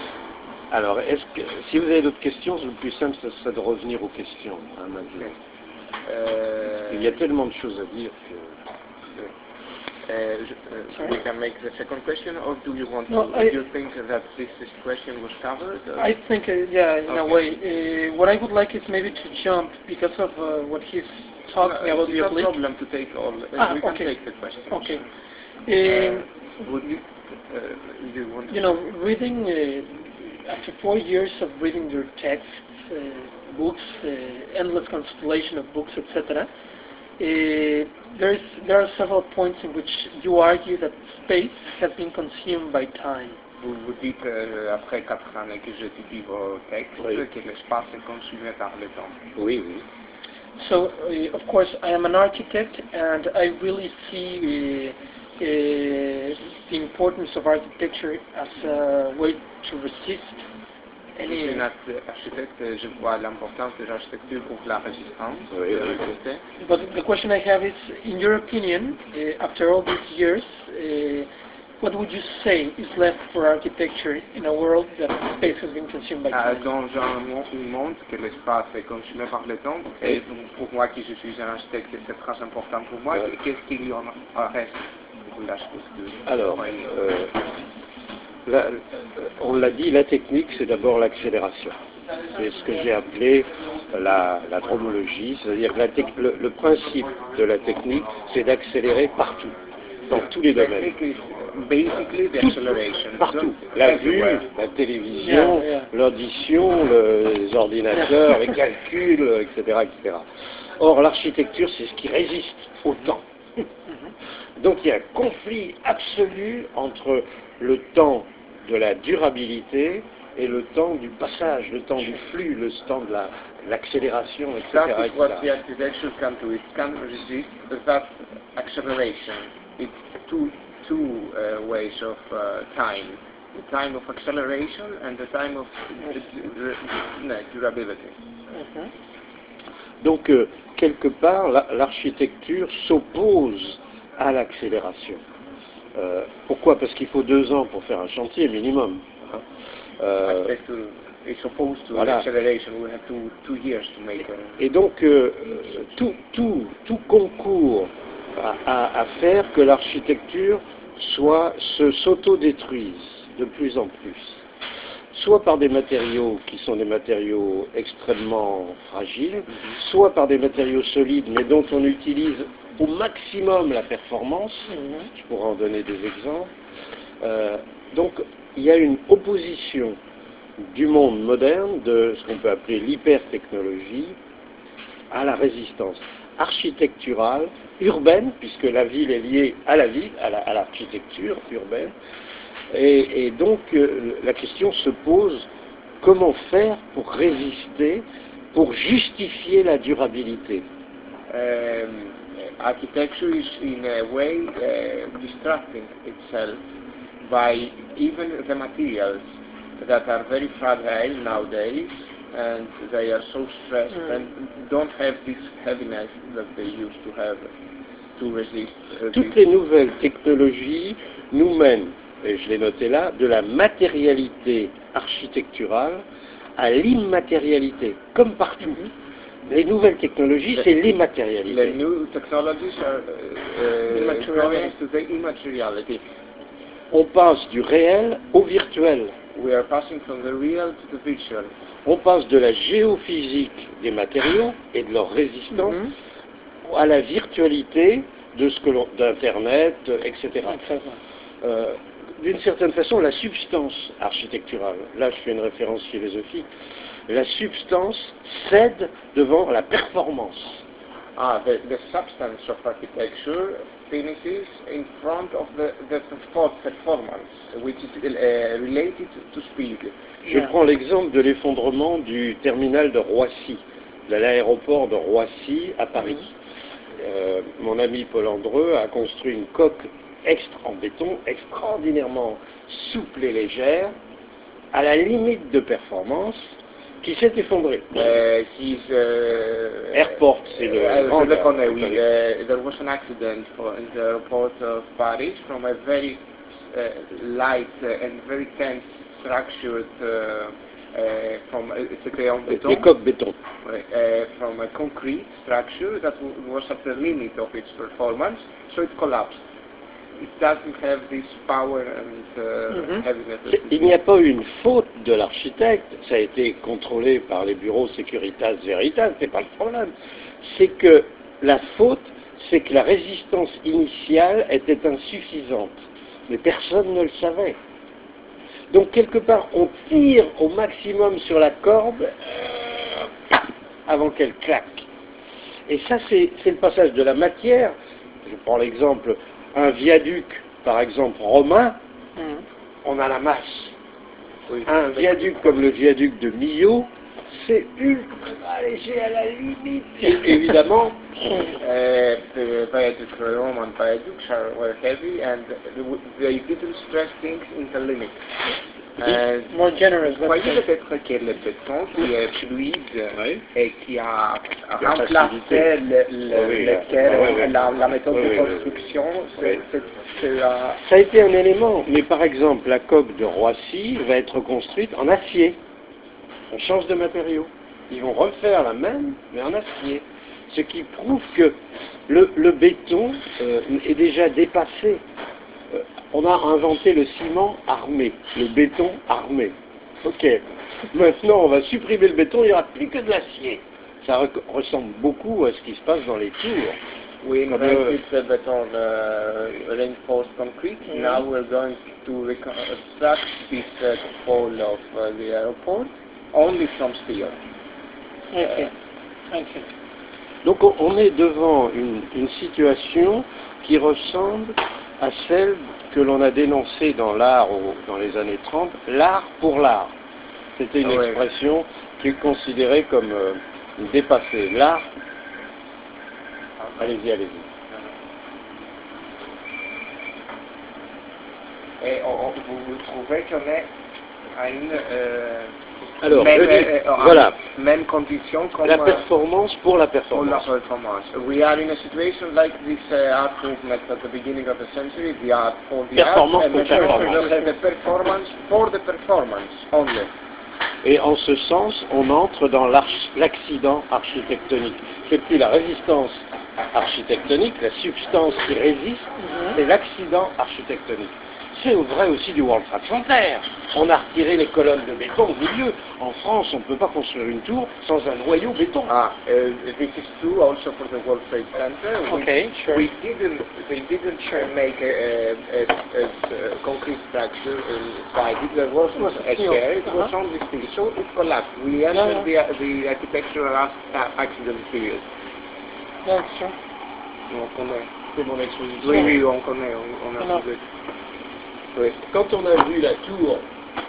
Alors, est-ce que, si vous avez d'autres questions, le plus simple, ce serait de revenir aux questions, hein, maintenant. Uh, Il y a tellement de choses à dire que... Uh, uh, we can make the second question, or do you want No, to? I- do you think that this, this question was covered? or- I think, uh, yeah, in a Okay. way. Uh, what I would like is maybe to jump because of uh, what he's talking No, about it's the no oblique. problem to take all. Uh, Ah, we can okay. take the questions. Okay. Uh, Um, would you? Uh, you want? you know, reading uh, after four years of reading your texts, uh, books, uh, endless constellation of books, et cetera. Uh, there's there are several points in which you argue that space has been consumed by time. Vous vous dites euh, après quatre années que j'étudie vos textes Oui. que l'espace est consumé par le temps. Oui, oui. So, uh, of course, I am an architect, and I really see uh, uh, the importance of architecture as a way to resist Je any. suis un arch- architecte et je vois l'importance de l'architecture pour la résistance, Oui, de oui. résister. But the question I have is, in your opinion, uh, after all these years, uh, what would you say is left for architecture in a world that space has been consumed by Ah, time? dans un mo- un monde que l'espace est consumé par le temps, et pour moi qui je suis un architecte, c'est très important pour moi, Ouais. qu'est-ce qu'il y en reste? l'architecture. Alors, euh, la, on l'a dit, la technique, c'est d'abord l'accélération. C'est ce que j'ai appelé la, la dromologie, c'est-à-dire que la tec- le, le principe de la technique, c'est d'accélérer partout, dans tous les domaines. Technique is basically the Tout, acceleration. partout. La vue, Everywhere. la télévision, Yeah, yeah. l'audition, le- les ordinateurs, les calculs, et cetera, et cetera. Or, l'architecture, c'est ce qui résiste au temps. Donc, il y a un conflit absolu entre le temps de la durabilité et le temps du passage, le temps du flux, le temps de la- l'accélération, et cetera, That et is what the cetera. architecture can do. It can resist that acceleration. It's two two uh, ways of uh, time: the time of acceleration and the time of uh, no, durability. Donc, euh, quelque part, la- l'architecture s'oppose à l'accélération. Euh, pourquoi? Parce qu'il faut deux ans pour faire un chantier minimum. hein. Euh, Architecture is opposed to voilà. acceleration. We have two two years to make. A, et donc, euh, tout, tout, tout concourt à, à- à faire que l'architecture soit, se, s'auto-détruise de plus en plus. Soit par des matériaux qui sont des matériaux extrêmement fragiles, soit par des matériaux solides, mais dont on utilise au maximum la performance. Je pourrais en donner des exemples. Euh, donc, il y a une opposition du monde moderne, de ce qu'on peut appeler l'hypertechnologie, à la résistance architecturale, urbaine, puisque la ville est liée à la ville, à, la, à l'architecture urbaine. Et, et donc, euh, la question se pose, comment faire pour résister, pour justifier la durabilité? um, architecture is in a way uh, distracting itself by even the materials that are very fragile nowadays, and they are so stressed Mm. and don't have this heaviness that they used to have to resist. Uh, Toutes this. les nouvelles technologies nous mènent, et je l'ai noté là, de la matérialité architecturale à l'immatérialité, comme partout. Les nouvelles technologies, c'est The l'immatérialité. new technologies are uh, uh, Immateriality. going to the immateriality. On passe du réel au virtuel. We are passing from the real to the virtual. On passe de la géophysique des matériaux et de leur résistance à la virtualité de ce que l'on, d'Internet, et cetera. Euh, d'une certaine façon, la substance architecturale, là je fais une référence philosophique, la substance cède devant la performance. Ah, the, the substance of architecture finishes in front of the, the perfor- performance, which is uh, related to speed. Je prends l'exemple de l'effondrement du terminal de Roissy, de l'aéroport de Roissy à Paris. Euh, mon ami Paul Andreu a construit une coque extra, en béton extraordinairement souple et légère, à la limite de performance, qui s'est effondrée. Uh, his uh, Airport, c'est le uh, grand je le connais, air- oui. Uh, there was an accident for, in the airport of Paris from a very uh, light uh, and very tense structured uh, uh, from uh, c'était en béton. Des coques béton. Uh, from a concrete structure that w- was at the limit of its performance, so it collapsed. It doesn't have this power and uh, heaviness. that C'est- it Il n'y a is. pas une faute de l'architecte, ça a été contrôlé par les bureaux Securitas Veritas, c'est pas le problème. C'est que la faute, c'est que la résistance initiale était insuffisante, mais personne ne le savait. Donc quelque part, on tire au maximum sur la corde euh, paf, avant qu'elle claque. Et ça, c'est c'est le passage de la matière. Je prends l'exemple, un viaduc, par exemple romain, on a la masse. Oui. Un viaduc comme le viaduc de Millau, c'est ultra léger à la limite. Et évidemment, Uh, the viaduct, the Roman viaducs are, were heavy and they didn't stress things in the limit. And More generous, vous let's voyez say. peut-être que le béton qui est fluide Oui. et qui a Qui a remplacé facilité. le, le, Oui, oui, le la- pierre, oui, oui. la, la méthode Oui, de oui, oui. construction, c'est Oui. c'est- c'est la- ça a été un élément. Mais par exemple, la coque de Roissy va être construite en acier. On change de matériau. Ils vont refaire la même, mais en acier. Ce qui prouve que le, le béton euh, est déjà dépassé on a inventé le ciment armé, le béton armé. Ok, maintenant on va supprimer le béton, il n'y aura plus que de l'acier. Ça re- ressemble beaucoup à ce qui se passe dans les tours. We Comme invented le- the beton uh, reinforced concrete. Mhm. Now we're going to reconstruct this uh, pole of uh, the airport only from steel. Okay. Okay. Donc on- on est devant une, une situation qui ressemble à celle que l'on a dénoncée dans l'art au- dans les années trente, l'art pour l'art. C'était une Ah ouais. expression qui est considérée comme euh, dépassée. L'art, allez-y, allez-y. Et on, on- vous, vous trouvez qu'on est à une euh, Alors, même, je dis, euh, en voilà, même condition comme la euh, performance pour la pour la performance. performance. We are in a situation like this uh, art movement at the beginning of the century, the art for the Performance art, pour and maintenant performance. we have the performance for the performance only. Et en ce sens, on entre dans l'arch- l'accident architectonique. C'est plus la résistance architectonique, la substance qui résiste, c'est l'accident architectonique. C'est vrai aussi du World Trade Center. On a retiré les colonnes de béton au milieu. En France, on ne peut pas construire une tour sans un noyau béton. Ah, uh, this is true also for the World Trade Center. We, Okay, sure. we didn't, they didn't uh, make a, a, a, a concrete structure inside it. There wasn't Was a steel. share. It was Uh-huh. only steel, so it collapsed. We Yeah, entered the, the architectural as- uh, accident period. That's true. On connaît. C'est mon exposition. Oui, oui, on connaît. On, on a Alors. trouvé. Oui. Quand on a vu la tour,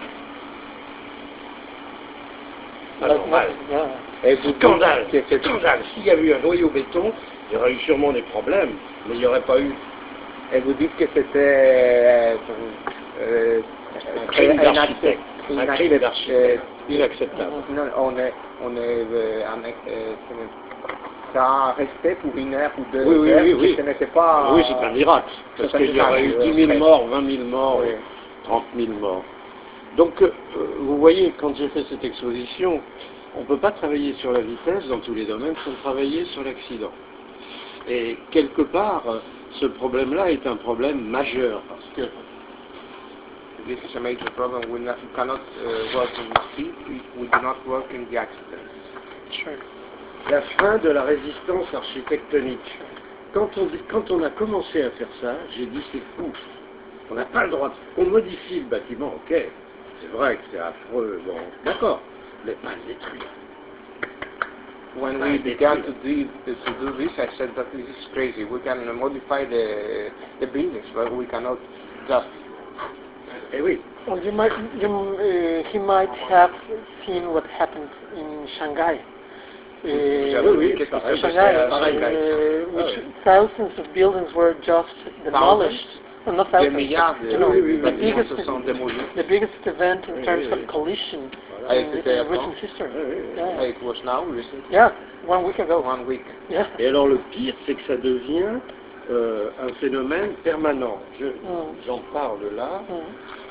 anormale, Yeah. Et vous scandale, dites que c'est scandale. S'il y avait eu un noyau béton, il y aurait eu sûrement des problèmes, mais il n'y aurait pas eu Et vous dites que c'était euh, euh, un crime inaccep- d'architecte. Un inaccep- crime euh, d'architecte. Inacceptable. non, on est, on est, euh, en- euh, ça a resté pour une heure ou deux Oui, oui, heures, oui, que oui. ce n'était pas... Oui, c'est un miracle. c'est Parce un qu'il y aurait eu miracle, dix mille ouais. morts, vingt mille morts, Oui. trente mille morts. Donc, euh, vous voyez, quand j'ai fait cette exposition, on ne peut pas travailler sur la vitesse dans tous les domaines sans travailler sur l'accident. Et quelque part, euh, ce problème-là est un problème majeur, parce que This is a major problem. We not, cannot uh, work in the speed if we do not work in the accidents. Sure. la fin de la résistance architectonique. Quand on, quand on a commencé à faire ça, j'ai dit c'est fou. On n'a pas le droit de... On modifie le bâtiment, ok. C'est vrai que c'est affreux, bon, d'accord. Mais pas le détruire. When we began to do, to do this, I said that this is crazy. We can modify the, the buildings, but we cannot just... Eh oui. Well, you might, you, uh, he might have seen what happened in Shanghai. Uh, J'avais oui, vu qu'est-ce qui s'est passé Shanghai, à uh, Shanghai. which Ah oui. thousands of buildings were just demolished. Well, not Des thousands, milliards but, de you know, oui, oui, the, oui, bâtiments biggest, se sont démolis. the biggest event in Oui, terms oui, of oui. collision Ah, in, c'était in quand? recent history. Oui, oui, oui. Yeah. It was now, recently. Yeah, one week ago. One week. Yeah. Et alors le pire, c'est que ça devient euh, un phénomène permanent. Je- Mm. J'en parle là. Mm.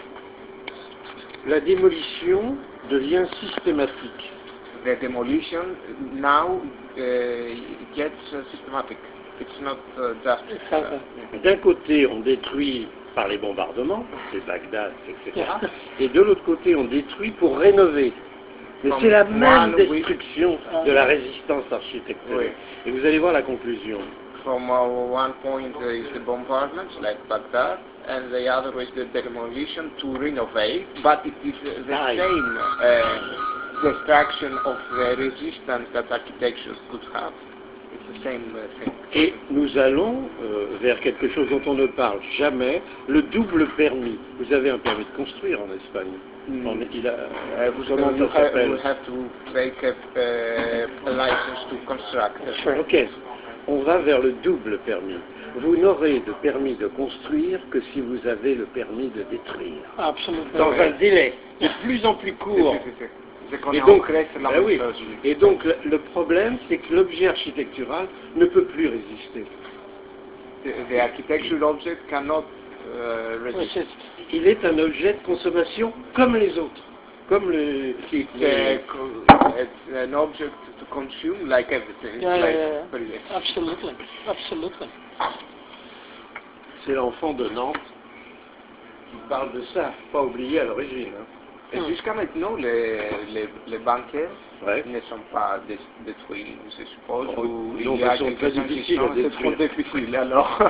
La démolition devient systématique. The demolition now uh, gets uh, systematic. It's not uh, just... Exactly. D'un côté, on détruit par les bombardements, c'est Bagdad, et cetera. Yeah. Et de l'autre côté, on détruit pour rénover. Mais c'est la même One week- destruction de la résistance architectonique. Et vous allez voir la conclusion. From uh, one point uh, is the bombardments, like Baghdad, and the other is the demolition to renovate, but it is uh, the Right. same uh, destruction of the resistance that architecture could have. It's the same uh, thing. Et nous allons euh, vers quelque chose dont on ne parle jamais, le double permis. Vous avez un permis de construire en Espagne. Mm. On est- il a- Uh, we, comment you ça have, s'appelle? we have to take a, uh, a license to construct. Sure. Ok, on va vers le double permis. Vous n'aurez de permis de construire que si vous avez le permis de détruire. Absolutely. Dans un délai de plus en plus court. C'est- c'est- c'est- c'est qu'on Et est donc, ancré sur la ben même oui. chose. Et donc le, le problème, c'est que l'objet architectural ne peut plus résister. The, the architectural object cannot uh, resist. Resist. Il est un objet de consommation comme les autres. Comme le... It's, les- uh, co- it's an object to consume like everything. It's Yeah, yeah, like, yeah. very less. Absolutely. Absolutely. C'est l'enfant de Nantes qui parle de ça, pas oublié à l'origine. Hein. Et jusqu'à maintenant, les, les, les banquets Ouais. ne sont pas dé- détruits, je suppose. Oh, ou non, il y mais a sont quelques-uns très qui difficiles à sont- C'est trop détruire. difficile, alors.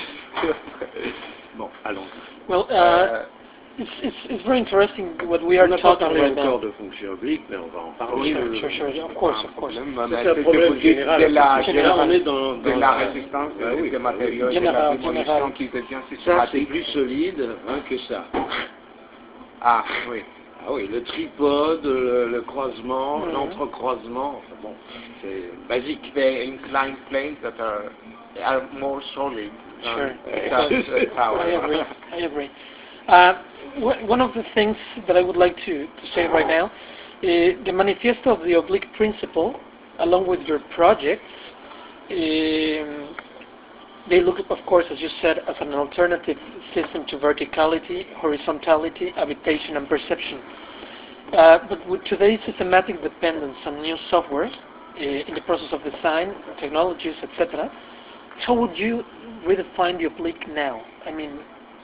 Bon, allons. Well, uh, Euh, it's, it's, it's very interesting what we are On n'a pas talking parlé right encore now. de fonction oblique, mais on va en parler. oui, Sure, oui, sure, oui, sure, c'est of pas course, un of course. problème, Ça, mais c'est un ce que problème vous dites général. de la, parce que là, on est dans, de dans la résistance Ah oui, des ah matériaux oui. et de la Général, démolition général. qui devient Ça, c'est systématique. plus solide hein, que ça. Ah, oui. Ah oui, le tripode, le, le croisement, Mhm. l'entrecroisement, enfin bon, c'est basique. The inclined planes that are, are more solid than Sure. just a tower. I agree. I agree. Uh, wh- one of the things that I would like to, to say right now, uh, the manifesto of the oblique principle, along with your projects, um, they look, of course, as you said, as an alternative system to verticality, horizontality, habitation, and perception. Uh, but with today's systematic dependence on new software uh, in the process of design, technologies, et cetera, how would you redefine the oblique now? I mean,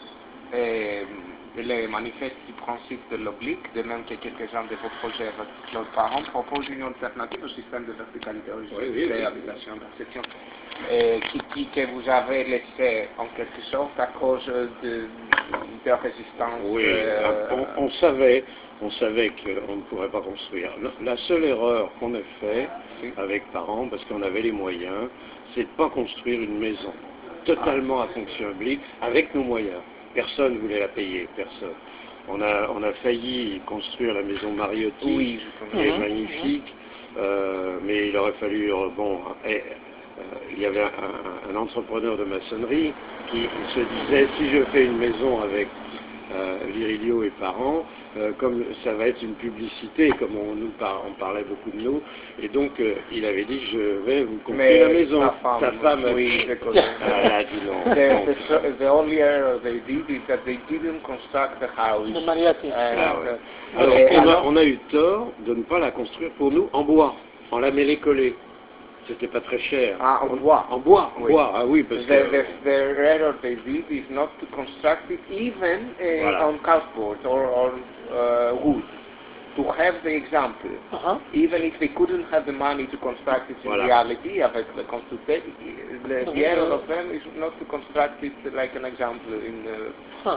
Et le manifeste du principe de l'oblique, de même que quelques-uns de vos projets avec Claude Parent, proposent une alternative au système de verticalité Oui, oui, oui. et habitation perception, et qui, qui, que vous avez laissé en quelque sorte à cause de, de résistance. Oui, euh, on, on savait, on savait qu'on ne pourrait pas construire. La seule erreur qu'on ait fait avec Parent, parce qu'on avait les moyens, c'est de ne pas construire une maison totalement à fonction oblique avec nos moyens. Personne ne voulait la payer, personne. On a, on a failli construire la maison Mariotti, Oui, je qui est Mhm. magnifique, euh, mais il aurait fallu, euh, bon, et, euh, il y avait un, un entrepreneur de maçonnerie qui se disait, si je fais une maison avec euh, Virilio et Parent, euh, comme ça va être une publicité, comme on nous par, on parlait beaucoup de nous, et donc euh, il avait dit, je vais vous confier Mais la maison. sa femme, Sa femme a oui, dit, je connais. ah là, dis donc. The, the, tr- the only error they did is that they didn't construct the house. the Mariattis. And, Ah ouais. uh, Alors, et on a, alors- on a eu tort de ne pas la construire pour nous en bois, en lamellé-collé. C'était pas très cher. Ah, en bois. En bois, en Oui. bois, ah oui, parce The, que... the, the error they did is not to construct it even uh, Voilà. on cardboard or on uh, wood. To have the example, Uh-huh. even if they couldn't have the money to construct it in Voilà. reality, avec le constructeur, the, Donc, the error euh, of them is not to construct it like an example in. Uh, Huh.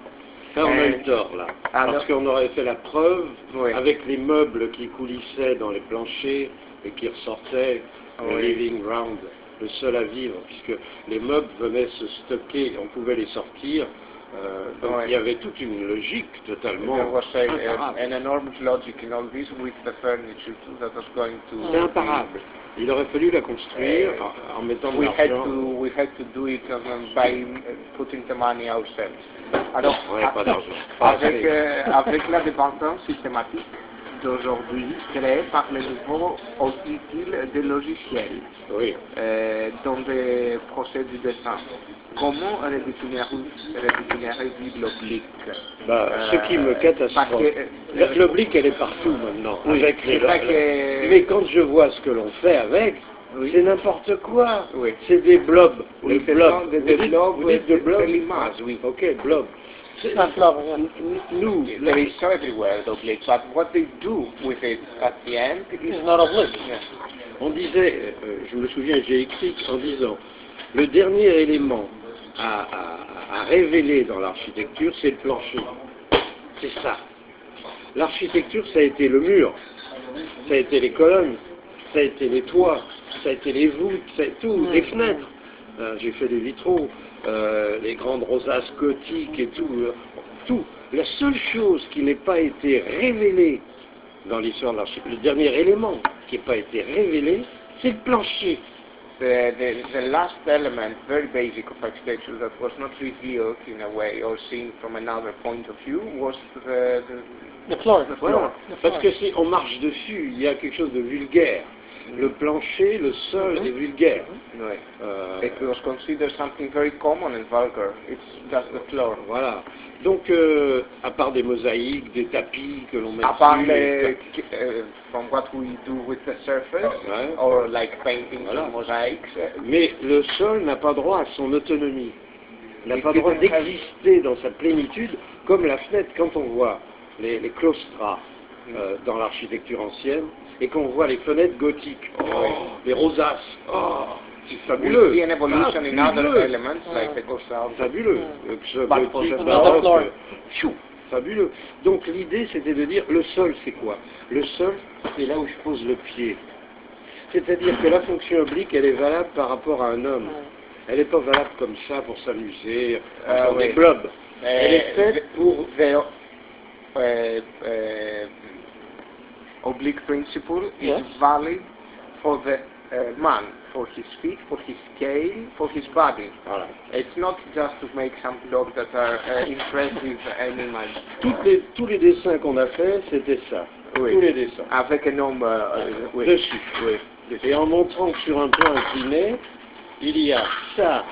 Là, on a Euh, eu tort, là. alors- Parce qu'on aurait fait la preuve Oui. avec les meubles qui coulissaient dans les planchers et qui ressortaient, le Oui. living round, le seul à vivre, puisque les meubles venaient se stocker, on pouvait les sortir. Euh, donc Oui. il y avait toute une logique totalement there was a, a, imparable. an enormous logic in all this with the furniture too that was going to. C'est imparable. Il aurait fallu la construire en, en mettant de We had l'argent. to we had to do it um, by uh, putting the money ourselves. Alors, Ouais, pas d'argent. Pas avec, assez. euh, avec la dépendance systématique d'aujourd'hui créée par les nouveaux outils des logiciels Oui. euh, dans les procès du dessin, comment redéfinirez-vous l'oblique? Bah, ce qui me Euh, catastrophe, parce que, euh, Le- l'oblique elle est partout maintenant. Oui, avec les, c'est vrai le- que- Mais quand je vois ce que l'on fait avec, Oui. c'est n'importe quoi. Oui. C'est des blobs. Oui, les ce blobs. sont des- Vous des dites- blobs, vous dites de c'est- blobs c'est l'image, oui. Ok, blobs. C'est- That's love, yeah. Nous, There is so everywhere l'oblique, but what they do with it at the end is It's not oblique. Yeah. on disait, euh, je me souviens, j'ai écrit en disant, le dernier élément à, à- à révéler dans l'architecture, c'est le plancher. C'est ça. L'architecture, ça a été le mur, ça a été les colonnes, ça a été les toits, ça a été les voûtes, ça a été tout, les fenêtres. Euh, j'ai fait des vitraux, euh, les grandes rosaces gothiques et tout, euh, tout. La seule chose qui n'ait pas été révélée dans l'histoire de l'architecture, le dernier élément qui n'a pas été révélé, c'est le plancher. The, the, the last element, very basic of architecture, that was not revealed in a way or seen from another point of view was the, the, The floor. the Voilà. floor. Parce que si on marche dessus, il y a quelque chose de vulgaire. Le plancher, le sol est vulgaire. Oui. Euh, It was considered something very common and vulgar. It's just the floor. Voilà. Donc, euh, à part des mosaïques, des tapis que l'on met À part dessus, les, les- uh, from what we do with the surface, Ouais. or like paintings Voilà. or mosaics, uh, mais le sol n'a pas droit à son autonomie. Il n'a It pas droit didn't have- d'exister dans sa plénitude Comme la fenêtre, quand on voit les, les claustras euh, dans l'architecture ancienne, et qu'on voit les fenêtres gothiques, oh, les rosaces, oh, c'est fabuleux. We see an evolution in other Fabuleux. elements like the coastal. Fabuleux. Euh, Que ce soit But for gothique, the baroque, floor. euh, pfiou, fabuleux. Donc l'idée, c'était de dire, le sol, c'est quoi? Le sol, c'est là où je pose le pied. C'est-à-dire que la fonction oblique, elle est valable par rapport à un homme. Elle n'est pas valable comme ça pour s'amuser, en Ah, faisant des oui. globes. Uh, Elle est faite the- pour... the uh, uh, oblique principle Yes. is valid for the uh, man, for his feet, for his scale, for his body. Voilà. It's not just to make some blocks that are uh, impressive and image. Toutes les- tous les dessins qu'on a faits, c'était ça. Oui. Tous les dessins. Avec un homme, euh, euh, oui. Dessus. Oui, dessus. Et en montrant que sur un plan incliné, il y a ça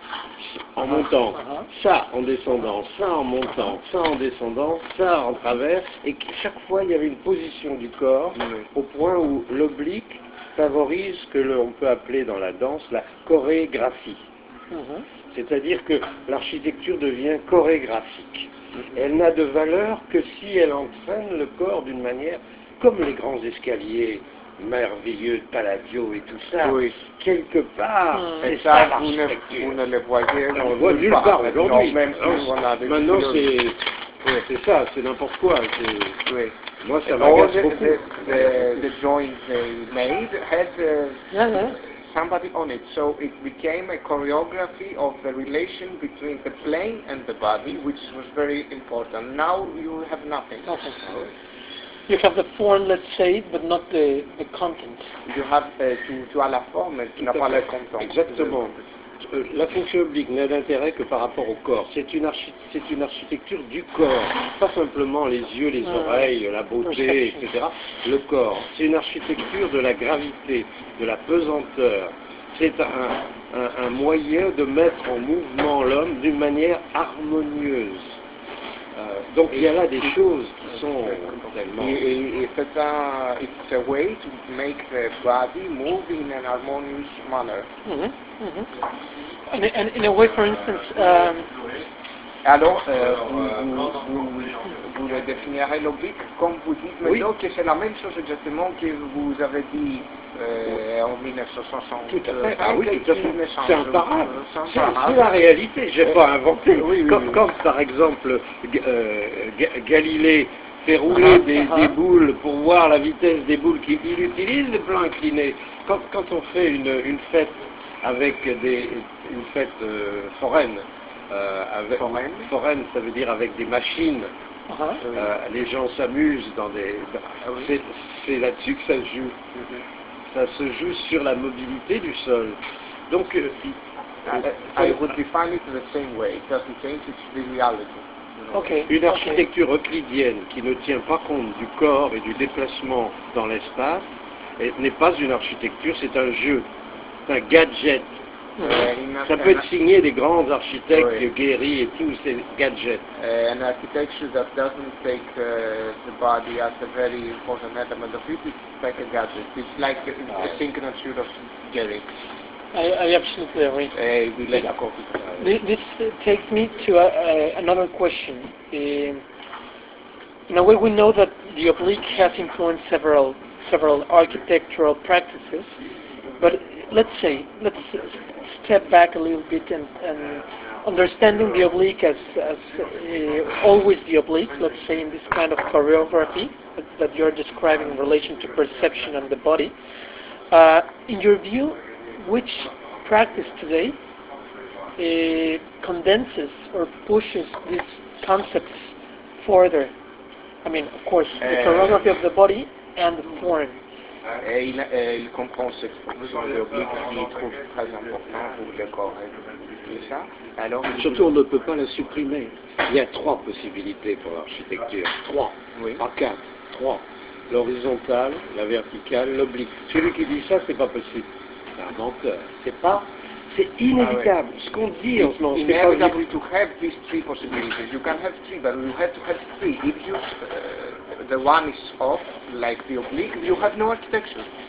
en montant, ça en descendant, ça en montant, ça en descendant, ça en travers, et que chaque fois il y avait une position du corps Oui. au point où l'oblique favorise ce que l'on peut appeler dans la danse la chorégraphie. Mhm. C'est-à-dire que l'architecture devient chorégraphique. Elle n'a de valeur que si elle entraîne le corps d'une manière, comme les grands escaliers merveilleux de Palladio et tout ça, Oui. quelque part, Mm. c'est Et ça ça, vous ne, l'architecture. vous ne le voyez On le voit nulle part aujourd'hui. Non, même si Non, on a des Maintenant, théories. c'est ouais, c'est ça, c'est n'importe quoi. c'est- Oui. Moi, ça All m'agace the, beaucoup. the, the, the joints they made had uh, Yeah, yeah. somebody on it, so it became a choreography of the relation between the plane and the body, which was very important. Now you have nothing. Okay. You have the form, let's say, but not the, the content. You have uh, tu, tu as la forme, mais tu n'as Tout à pas fait. le content. Exactement. Euh, La fonction oblique n'a d'intérêt que par rapport au corps. C'est une, archi- c'est une architecture du corps, pas simplement les yeux, les Mm. oreilles, la beauté, Perception. et cetera. Le corps, c'est une architecture de la gravité, de la pesanteur. C'est un, un- un moyen de mettre en mouvement l'homme d'une manière harmonieuse. Euh, donc il y a là des choses qui sont tellement... Et- et- et c'est un, it's a way to make the body move in an harmonious manner. Mhm, mhm. And, and in a way, for instance, um, Alors, euh, vous, vous, vous, vous le définirez l'oblique comme vous dites Oui. maintenant que c'est la même chose exactement que vous avez dit euh, en mille neuf cent soixante. Tout à fait, ah oui, tout à fait. C'est C'est imparable. C'est C'est imparable. c'est la réalité, je n'ai pas inventé. Oui, oui, Quand, oui. quand, par exemple, Ga- euh, Ga- Galilée fait rouler des, ah. des boules pour voir la vitesse des boules, qu'il il utilise le plan incliné. Quand, quand on fait une, une fête avec des, une fête euh, foraine, euh, avec, Foraine. foraine, ça veut dire avec des machines, uh-huh. euh, les gens s'amusent dans des... Ah oui. c'est- C'est là-dessus que ça se joue. Ça se joue sur la mobilité du sol. Donc, euh, il- I, I would define it the same way. It doesn't change, it's the reality. Okay. une okay. architecture euclidienne qui ne tient pas compte du corps et du déplacement dans l'espace et n'est pas une architecture, c'est un jeu, c'est un gadget. Euh, in a- Ça peut être signé des grands architectes, Oui. Guéry et tous ces gadgets. Uh, an architecture that doesn't take uh, the body as a very important element of it, it's like a gadget. It's like the, the signature of Gehry. I, I absolutely agree. Uh, we let a copy. Thi- This uh, takes me to uh, uh, another question. Um, in a way, we know that the oblique has influenced several several architectural practices, but let's say let's s- step back a little bit and, and understanding the oblique as, as uh, always the oblique. Let's say in this kind of choreography that, that you're describing in relation to perception and the body. Uh, in your view, which practice today uh, condenses or pushes these concepts further? I mean, of course, the Uh, choreography of the body and the form. Et il, euh, il comprend cette fonction de oblique qu'il trouve très important pour le corps et tout ça. Alors, il- Surtout, on ne peut pas la supprimer. Il y a trois possibilités pour l'architecture. Trois, Oui. pas quatre. Trois. L'horizontale, la verticale, l'oblique. Celui qui dit ça, c'est pas possible. C'est un menteur. C'est pas... C'est inévitable. Ce qu'on dit en ce moment, it's c'est pas... inevitable to have these three possibilities. You can have three, but you have to have three. If you, uh, the one is off, like the oblique, you have no architecture.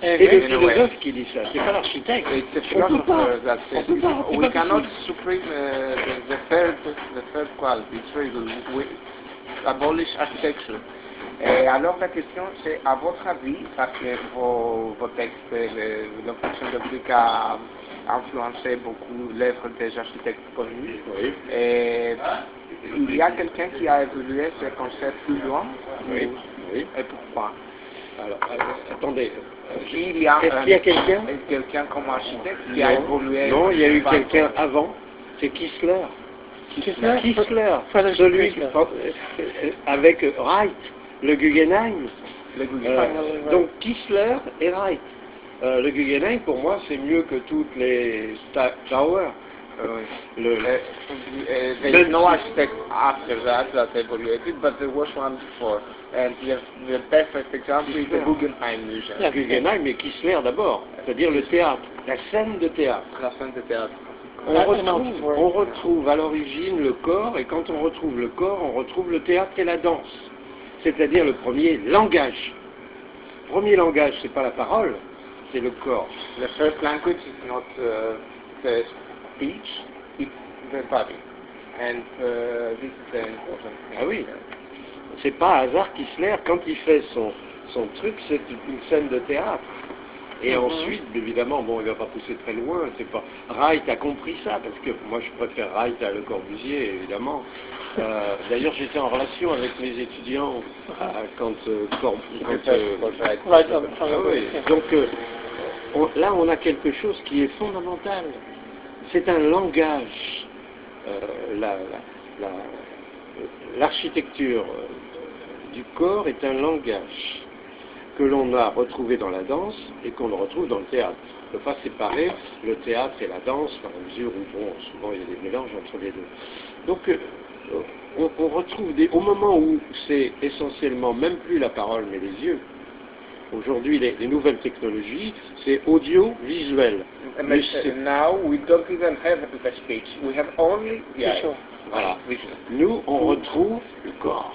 Eh, Et le very- philosophe qui dit ça, c'est pas l'architecte. It's a On peut pas. philosopher that says On peut pas, c'est we pas cannot possible. supreme uh, the, the third the third quality. It's very good. We abolish architecture. Et alors la question c'est, à votre avis, parce que vos, vos textes, le- l'impression publique a influencé beaucoup l'œuvre des architectes connus, Oui. et il y a quelqu'un qui a évolué ce concept plus loin? Oui. Oui. Et pourquoi? Alors, euh, attendez. euh, je- Il y a Est-ce un- qu'il y a quelqu'un? quelqu'un comme architecte qui a Non. évolué? Non, il y a eu par- quelqu'un avant. C'est Kistler. Kistler? Kistler, Frédéric celui Kistler. euh, euh, avec Wright, le Guggenheim. Le Guggenheim. Euh, Finally, right. donc Kistler et Wright. Euh, le Guggenheim, pour moi, c'est mieux que toutes les sta- towers. Uh, Le- uh, uh, there Même is no si- architect after that that evaluated, but there was one before. And the, the perfect example is the Kistler. Guggenheim Museum. Yeah. Guggenheim et Kistler d'abord, c'est-à-dire le théâtre, la scène de théâtre. La scène de théâtre. On Ah, retrouve, non, ouais. on retrouve à l'origine le corps, et quand on retrouve le corps, on retrouve le théâtre et la danse. C'est-à-dire le premier langage. Le premier langage, c'est pas la parole, c'est le corps. The first language is not uh, the speech, it's the body. And uh, this is the important thing. Ah oui. C'est pas hasard Kistler, quand il fait son, son truc, c'est une scène de théâtre. Et Mhm. ensuite, évidemment, bon, il va pas pousser très loin, c'est pas... Wright a compris ça, parce que moi je préfère Wright à Le Corbusier, évidemment. Euh, D'ailleurs, j'étais en relation avec mes étudiants euh, quand... euh, Corb- quand, euh, Right. Right, um, ah from oui. the- Donc euh, on- là, on a quelque chose qui est fondamental. C'est un langage. Euh, la- la- la- L'architecture euh, du corps est un langage que l'on a retrouvé dans la danse et qu'on le retrouve dans le théâtre. On ne peut pas séparer le théâtre et la danse dans la mesure où, bon, souvent il y a des mélanges entre les deux. Donc, euh, on, on retrouve des, au moment où c'est essentiellement même plus la parole mais les yeux. Aujourd'hui, les, les nouvelles technologies, c'est audio-visuel. And Mais like, c'est- uh, now we don't even have the speech. We have only the eyes. Visual. Voilà. Visual. Nous, on retrouve le corps,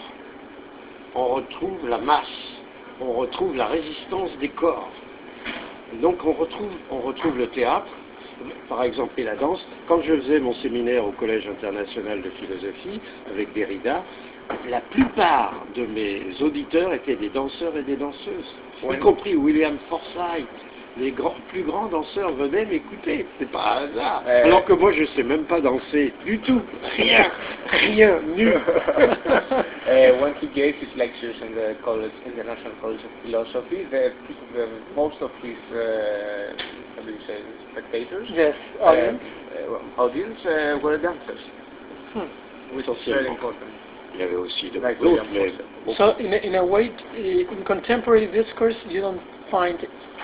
on retrouve la masse, on retrouve la résistance des corps. Donc on retrouve, on retrouve le théâtre, par exemple, et la danse. Quand je faisais mon séminaire au Collège international de philosophie avec Derrida, la plupart de mes auditeurs étaient des danseurs et des danseuses, y Ouais. compris William Forsythe. Les grands, plus grands danseurs venaient m'écouter, c'est pas un hasard. Euh. Alors que moi je sais même pas danser du tout, rien, rien, nul. Uh, when he gave his lectures in the college, International College of Philosophy, the, the most of his uh, how do you say, spectators, Yes, uh, audience. uh, audience uh, were dancers, which is very Essentiellement. important. Il y avait aussi de Like d'autres, William mais Forsythe. So in a, in a way, t- in contemporary discourse, you don't find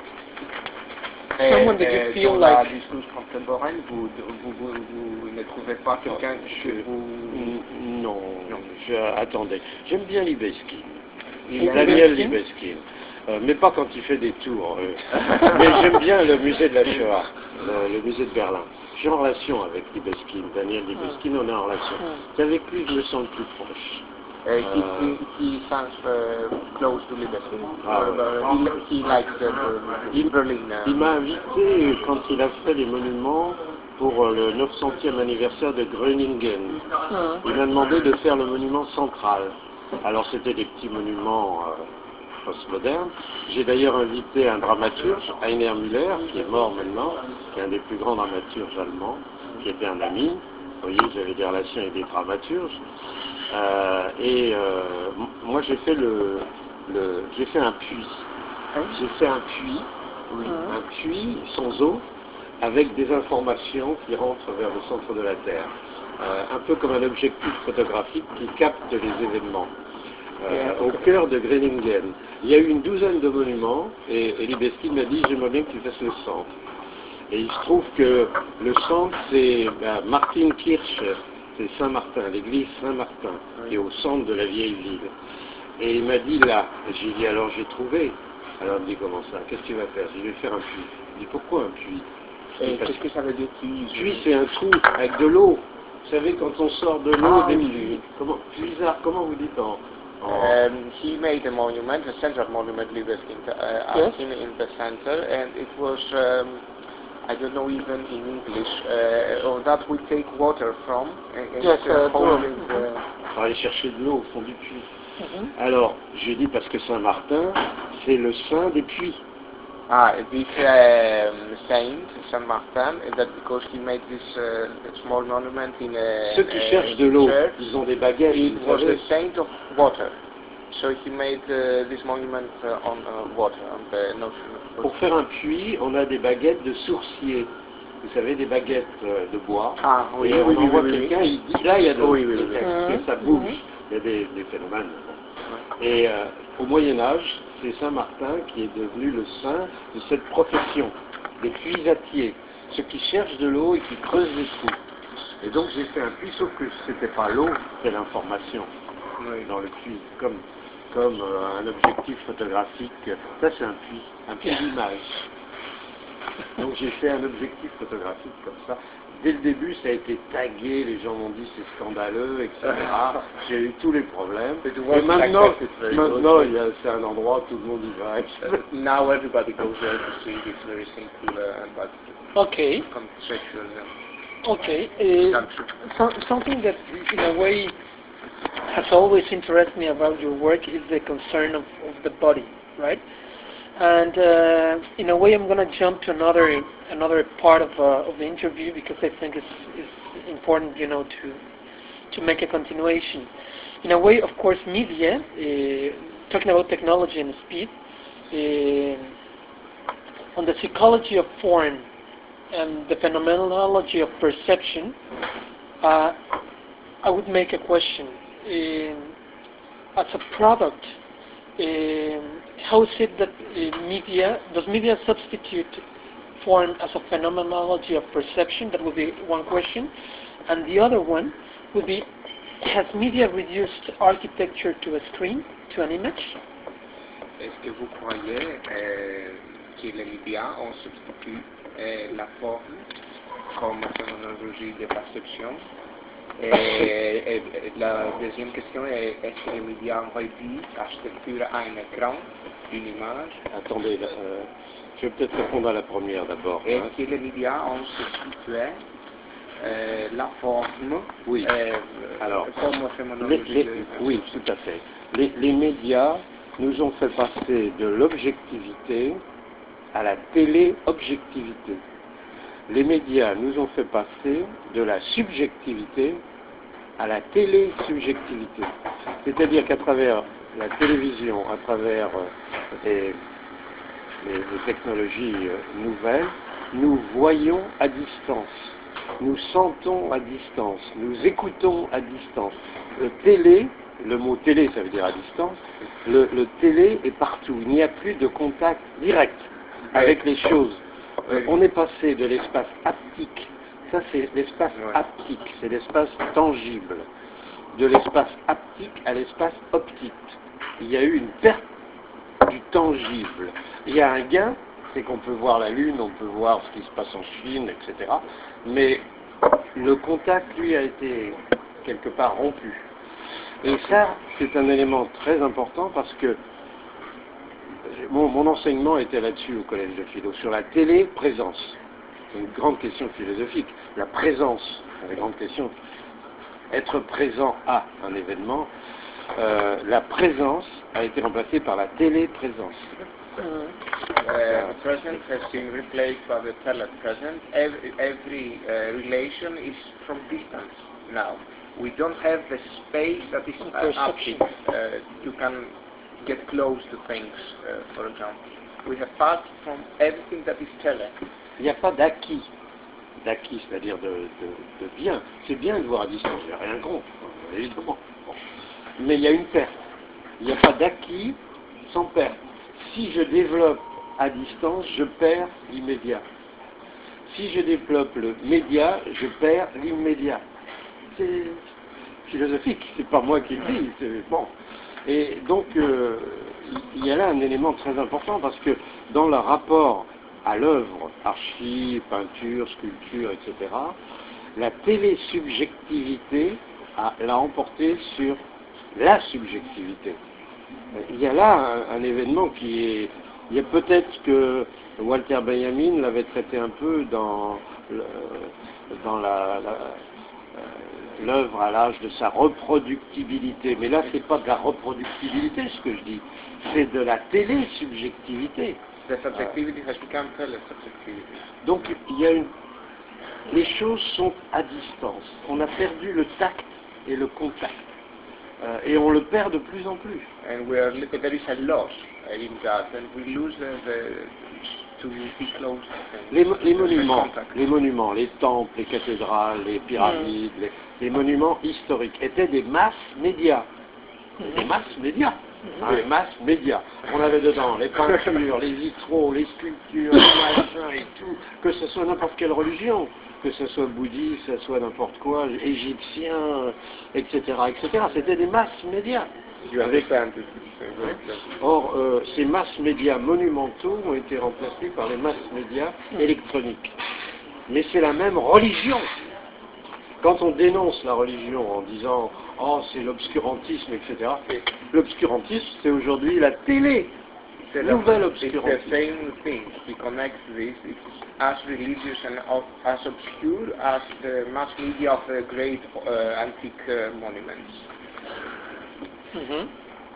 someone that you Euh, feel dans la like discours contemporaine, vous, vous, vous, vous ne trouvez pas quelqu'un que vous... Mm, non, Non. je, attendez, j'aime bien Libeskin, Libeskin Daniel Libeskin, Euh, mais pas quand il fait des tours. euh. Mais j'aime bien le musée de la Shoah, le, le musée de Berlin. Je suis en relation avec Libeskin, Daniel Libeskin, on est en relation. C'est avec lui que je me sens le plus proche. Uh, he, he, he sounds uh, close to Libeskin. Ah, Uh, he, he likes the, the Berlin. Uh, Il m'a invité quand il a fait les monuments pour euh, le neuf centième anniversaire de Gröningen. uh, Il m'a demandé de faire le monument central. Alors c'était des petits monuments euh, postmodernes. J'ai d'ailleurs invité un dramaturge, Heiner Müller, qui est mort maintenant, qui est un des plus grands dramaturges allemands, qui était un ami. Vous voyez, j'avais des relations avec des dramaturges. Euh, et euh, m- moi j'ai fait le, le j'ai fait un puits. J'ai fait un puits, oui, un puits sans eau, avec des informations qui rentrent vers le centre de la Terre. Euh, un peu comme un objectif photographique qui capte les événements. Euh, au cœur de Gröningen. Il y a eu une douzaine de monuments et, et Libeskin m'a dit j'aimerais bien que tu fasses le centre. Et il se trouve que le centre c'est ben, Martinkirche, c'est Saint-Martin, l'église Saint-Martin, qui est au centre de la vieille ville. Et il m'a dit là, j'ai dit alors j'ai trouvé. Alors il me dit comment ça, qu'est-ce que tu vas faire? Je vais faire un puits. Je dis pourquoi un puits? et Parce qu'est-ce que ça veut dire puits? Puits, c'est un trou avec de l'eau. Vous savez, quand on sort de l'eau, Ah, des oui, puits, oui. comment, puisard, comment vous dites en, en- Um, he made a monument, a central monument, Libeskind, uh, Yes. in, in the center, and it was, um, I don't know even in English, uh, or that we take water from, and and Yes, it's, uh, uh, holding Durham. the... pour aller chercher de l'eau au fond du puits. Mhm. Alors, j'ai dit parce que Saint-Martin, c'est le saint des puits. Ah, this um, saint, Saint Martin, that because he made this uh, small monument in a, Ceux qui a cherchent de l'eau, church, ils ont des baguettes, it vous was savez. the saint of water. So he made uh, this monument uh, on uh, water, on the notion of Pour faire un puits, on a des baguettes de sourcier. Vous savez, des baguettes euh, de bois. Ah, oui, et on oui, oui, envoie oui, oui, quelqu'un, oui. il dit, là il y a de l'eau. Oui, oui, oui, oui. Et que ça bouge. Il y a des, des phénomènes. Et euh, au Moyen-Âge, c'est Saint-Martin qui est devenu le saint de cette profession, des puisatiers, ceux qui cherchent de l'eau et qui creusent des trous. Et donc j'ai fait un puits, sauf que c'était pas l'eau, c'était l'information Oui. dans le puits, comme, comme euh, un objectif photographique. Ça c'est un puits, un puits d'image. Donc j'ai fait un objectif photographique comme ça. Dès le début, ça a été tagué, les gens m'ont dit c'est scandaleux, et cetera. J'ai eu tous les problèmes. It Et wasn't maintenant, accepted very maintenant good. il y a- c'est un endroit où tout le monde y va. et cetera. Now everybody goes there to see it. It's very simple uh, but Okay, conceptual. uh, okay. Uh, Junction. so, something that, in a way, has always interested me about your work is the concern of, of the body, right? And uh, in a way, I'm going to jump to another another part of, uh, of the interview because I think it's, it's important, you know, to to make a continuation. In a way, of course, media, uh, talking about technology and speed, uh, on the psychology of form and the phenomenology of perception, uh, I would make a question. Um, as a product, um, how is it that uh, media, does media substitute form as a phenomenology of perception? That would be one question. And the other one would be, has media reduced architecture to a screen, to an image? Est-ce que vous croyez euh, que les médias ont substitué euh, la forme comme phénoménologie de perception? Et, et- et la deuxième question est, est-ce que les médias ont réduit l'architecture à un écran, une image? Attendez, là, euh, je vais peut-être répondre à la première d'abord. hein. Est-ce que les médias ont substitué euh, la forme Oui. euh, Alors, comme Les- phénoménologie les- de oui, tout à fait. Les, les médias nous ont fait passer de l'objectivité à la télé-objectivité. Les médias nous ont fait passer de la subjectivité à la télé-subjectivité. C'est-à-dire qu'à travers la télévision, à travers euh, les, les- les technologies euh, nouvelles, nous voyons à distance, nous sentons à distance, nous écoutons à distance. Le télé, le mot télé ça veut dire à distance, le, le télé est partout, il n'y a plus de contact direct avec les choses. Euh, on est passé de l'espace haptique, ça c'est l'espace Ouais. haptique, c'est l'espace tangible, de l'espace haptique à l'espace optique. Il y a eu une perte du tangible. Il y a un gain, c'est qu'on peut voir la Lune, on peut voir ce qui se passe en Chine, et cetera. Mais le contact, lui, a été quelque part rompu. Et ça, c'est un élément très important parce que mon, mon enseignement était là-dessus au collège de philo, sur la télé-présence. C'est une grande question philosophique. La présence, c'est la grande question. Être présent à un événement, euh, la présence a été remplacée par la téléprésence. Uh, the present has been replaced by the telepresent. Every, every uh, relation is from distance now. We don't have the space that is uh, Perception. haptic. Uh, you can get close to things, uh, for example. We have passed from everything that is tele. Il n'y a pas d'acquis. D'acquis, c'est-à-dire de, de, de bien. C'est bien de voir à distance, il n'y a rien contre, évidemment. Bon. Mais il y a une perte. Il n'y a pas d'acquis sans perte. Si je développe à distance, je perds l'immédiat. Si je développe le média, je perds l'immédiat. C'est philosophique, c'est pas moi qui le dis, c'est bon. Et donc, euh, il y a là un élément très important parce que dans le rapport à l'œuvre, archi, peinture, sculpture, et cetera, la télésubjectivité a- l'a emporté sur la subjectivité. Il y a là un, un événement qui est... Il y a peut-être que Walter Benjamin l'avait traité un peu dans, le, dans la, la, l'œuvre à l'âge de sa reproductibilité. Mais là, c'est pas de la reproductibilité ce que je dis, c'est de la télésubjectivité. The subjectivity has become tele-subjectivity. Donc, il y a une... les choses sont à distance. On a perdu le tact et le contact. Euh, et on le perd de plus en plus. And we are, there is a loss in that, and we lose the, the to be close. Les, les monuments, les monuments, les temples, les cathédrales, les pyramides, les, les monuments historiques étaient des masses médias. Des masses médias. Hein, les masses médias. On avait dedans les peintures, les vitraux, les sculptures, les machins et tout, que ce soit n'importe quelle religion, que ce soit bouddhiste, que ce soit n'importe quoi, égyptien, et cetera, et cetera. C'était des masses médias. Avec... Or, euh, ces masses médias monumentaux ont été remplacés par les masses médias électroniques. Mais c'est la même religion. Quand on dénonce la religion en disant « Oh, c'est l'obscurantisme, et cetera » l'obscurantisme, c'est aujourd'hui la télé. Nouvelle obscurantisme. It's the same thing. We connect this. It's as religious and as obscure as the mass media of the great uh, antique uh, monuments. Mm-hmm.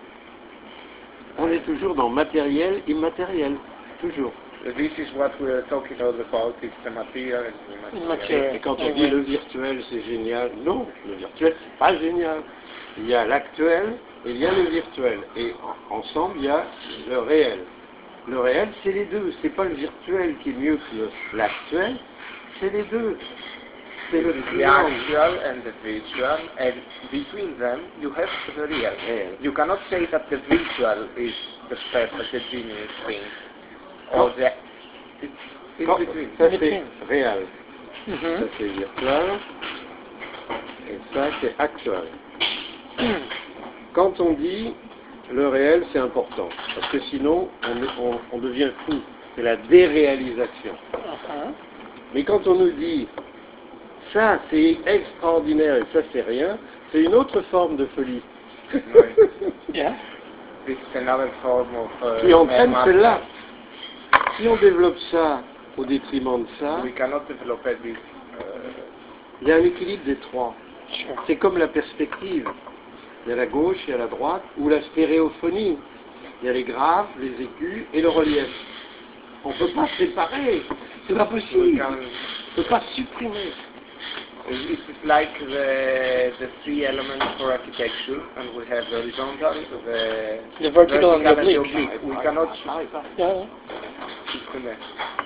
On est toujours dans matériel, immatériel. Toujours. This is what we are talking about. It's the material and the immaterial. Et quand on dit le virtuel c'est génial, non, le virtuel c'est pas génial. Il y a l'actuel et il y a le virtuel. Et en, ensemble il y a le réel. Le réel c'est les deux. C'est pas le virtuel qui est mieux que l'actuel, c'est les deux. C'est le the actual and the virtual, and between them you have the real. Réel. You cannot say that the virtual is the perfect, the genius thing. Or the, it's, it's Quand, between. ça c'est réel. Mm-hmm. Ça c'est virtuel. Et ça c'est actuel. Quand on dit le réel c'est important, parce que sinon on, on, on devient fou. C'est la déréalisation. Uh-huh. Mais quand on nous dit ça c'est extraordinaire et ça c'est rien, c'est une autre forme de folie. Yeah. This is another form of uh, Qui entraîne madness. celle-là. Si on développe ça au détriment de ça, We cannot develop this. Uh, il y a un équilibre des trois. Sure. C'est comme la perspective. Il y a la gauche, il y a la droite, ou la stéréophonie. Il y a les graves, les aigus et le relief. On ne peut pas séparer. C'est pas we possible. can, On ne peut pas supprimer. it is like the, the three elements for architecture, and we have the horizontal, the, The vertical and the and the oblique. oblique. We cannot Yeah. disconnect.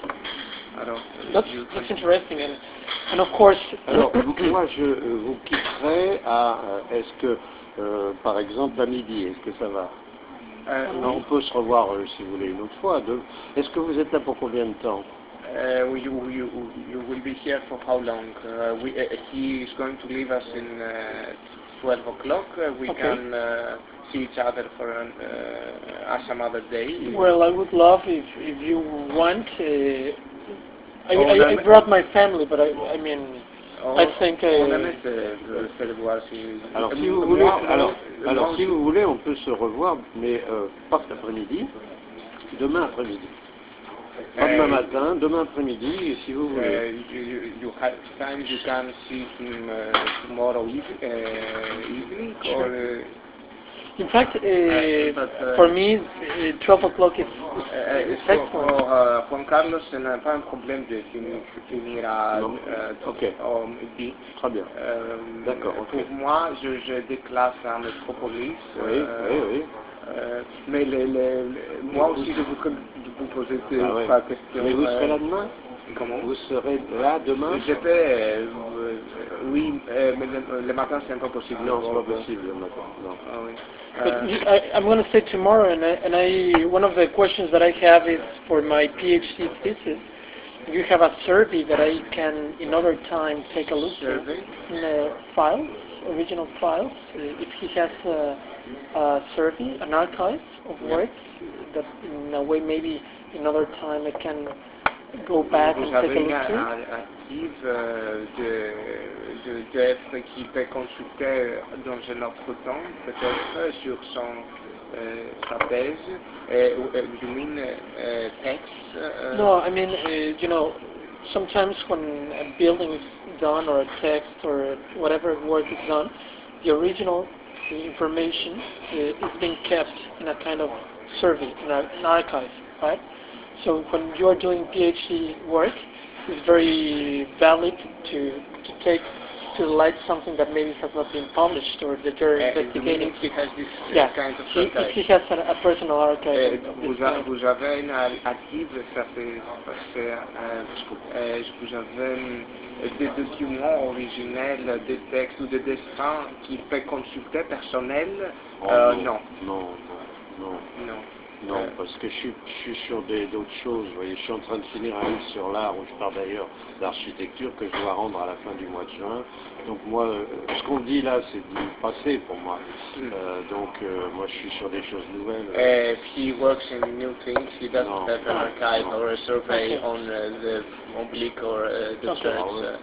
I don't. That's you that's can- interesting, and and of course. Alors, moi, je euh, vous quitterai à, euh, est-ce que, euh, par exemple, à midi, est-ce que ça va? Uh, Non, on peut se revoir, euh, si vous voulez, une autre fois. De... Est-ce que vous êtes là pour combien de temps? Uh, you, you, you will be here for how long? Uh, we, uh, he is going to leave us in uh, twelve o'clock. Uh, we Okay. can uh, see each other for an, uh, some other day. Well, I would love if if you want. Uh, I, Oh, I, I no, brought my family, but I I mean Oh, I think. on Uh, aimait se, se le voir si. Alors, si Euh, vous voulez, moi, alors, moi, alors, moi si aussi. vous voulez, on peut se revoir, mais euh, pas cet après-midi, demain après-midi. Pas demain Euh, matin, demain après-midi, si vous voulez. Uh, you, you, you have time, you can see him uh, tomorrow eve, uh, evening, Sure. or uh, in fact, uh, but, uh, for me, uh, twelve o'clock is is, uh, is pour, excellent. pour uh, Juan Carlos, ce n'est pas un problème de finir, finir à Non. uh, Ok. au midi. Très bien. Euh, D'accord, ok. Pour moi, je, je déclasse à Métropolis. Oui, euh, oui, oui. euh, mais les, les, les- moi aussi, je voudrais vous poser deux Ah ouais. trois questions. Mais vous serez euh, là demain? Comment? Vous serez là demain? Je peux, euh, euh, oui, euh, mais le, le matin c'est un peu possible. Non, c'est Bon, pas possible le matin. Non. Ah oui. But Euh, you, I, I'm going to say tomorrow, and I, and I one of the questions that I have is for my PhD thesis. You have a survey that I can, in other time, take a look Survey? at in the files, original files. Uh, if he has a, a survey, an archive of Yeah. works, that in a way maybe another time I can go back Vous and take a avez une look through? archive euh, de, de, d'œuvres qui peut consulter dans un autre temps, peut-être sur son, euh, sa thèse, euh, ou, euh, you mean euh, texte? euh, No, I mean, uh, you know, sometimes when a building is done or a text or whatever work is done, the original information uh, is being kept in a kind of survey, in a, an archive, right? So when you are doing PhD work, it's very valid to, to take to light something that maybe has not been published or that you're uh, investigating. He has this uh, Yeah, kind of he, archive. he has a, a personal archive Euh, of this vous, a- kind. vous avez une archive, ça fait, c'est, euh, euh, vous avez euh, des documents originels, des textes ou des dessins qui peut consulter personnel? Oh, Euh, non, non. non, non, non. Non. Non, Euh, parce que je suis, je suis sur des- d'autres choses. Vous voyez, je suis en train de finir un livre sur l'art où je parle d'ailleurs d'architecture que je dois rendre à la fin du mois de juin. Donc moi, euh, ce qu'on dit là, c'est du passé pour moi. Euh, donc euh, moi, je suis sur des choses nouvelles. Uh, if he works in new things, he doesn't No. have an archive No. or a survey Okay. on uh, the oblique or uh, the Okay. church. Uh,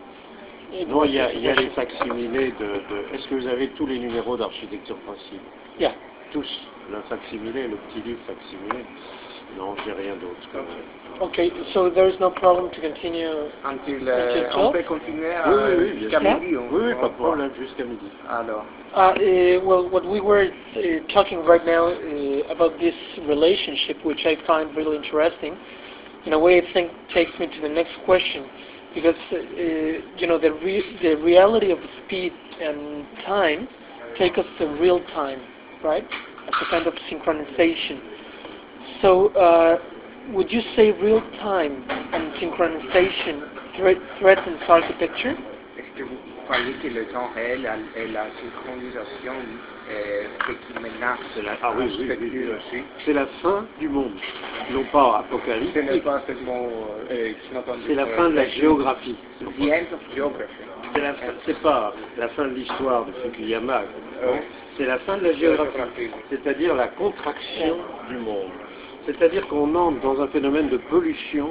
It Non, was il y a, a il y a les question. facsimilés de, de- Est-ce que vous avez tous les numéros d'architecture principe? Yeah. Tous. Le facsimilé, le petit livre facsimilé. Non, j'ai rien d'autre. que- Okay, so there is no problem to continue. until, Until uh, on twelve? peut continuer Oui, euh, oui, oui, bien jusqu'à sûr. midi. on- Oui, oui, on pas de voit. problème, jusqu'à midi. Alors, Uh, uh, well, what we were uh, talking right now uh, about this relationship, which I find really interesting, in a way, I think takes me to the next question, because uh, you know the re- the reality of speed and time take us to real time, right? As a kind of synchronization. So, uh, would you say real time and synchronization thre- threatens architecture? est-ce que vous croyez que le temps réel et la synchronisation euh, c'est qui menace C'est la, ah oui, oui, oui, l'architecture oui. aussi? C'est la fin du monde. Non pas Ce n'est apocalyptique, pas seulement euh, it's not only c'est la for fin de la architecture. géographie. The end of geography. C'est la fin- c'est pas la fin de l'histoire de Fukuyama, non, Oui. c'est la fin de la géographie, géographie. c'est-à-dire la contraction du monde. C'est-à-dire qu'on entre dans un phénomène de pollution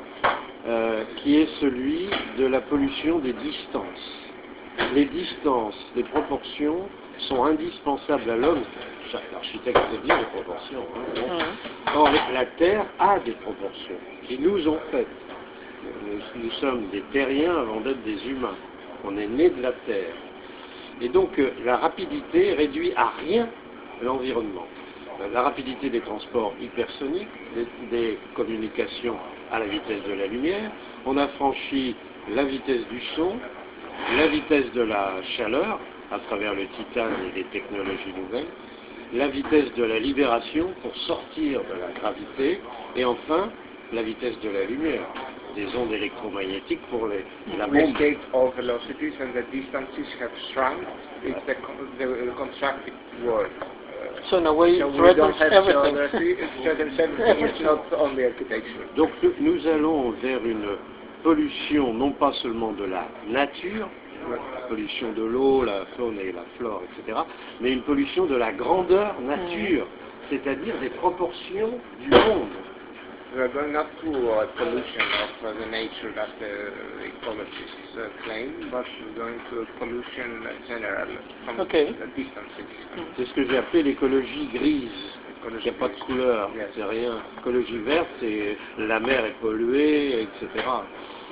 euh, qui est celui de la pollution des distances. Les distances, les proportions sont indispensables à l'homme. Chaque architecte sait dire les proportions. hein, bon. Or, la Terre a des proportions qui nous ont faites. Nous, nous sommes des terriens avant d'être des humains. On est né de la Terre. Et donc, euh, la rapidité réduit à rien l'environnement. Euh, La rapidité des transports hypersoniques, des, des communications à la vitesse de la lumière. On a franchi la vitesse du son, la vitesse de la chaleur à travers le titane et les technologies nouvelles, la vitesse de la libération pour sortir de la gravité, et enfin la vitesse de la lumière, des ondes électromagnétiques pour les, la We bombe. escaped all velocities and the distances have shrunk. It's the, con- the contracted world. So in a way, So it we don't threatens have everything. geography, it threatens everything, it's not only architecture. Donc nous, nous allons vers une pollution non pas seulement de la nature, la pollution de l'eau, la faune et la flore, et cetera, mais une pollution de la grandeur nature, c'est-à-dire des proportions du monde. We are going not to a pollution of uh, the nature that the ecologists uh, claim, but we're going to a pollution uh, general from Okay. the distances. C'est ce que j'ai appelé l'écologie grise. Il n'y a pas de couleur, Yes. c'est rien. L'écologie verte, c'est la mer est polluée, et cetera.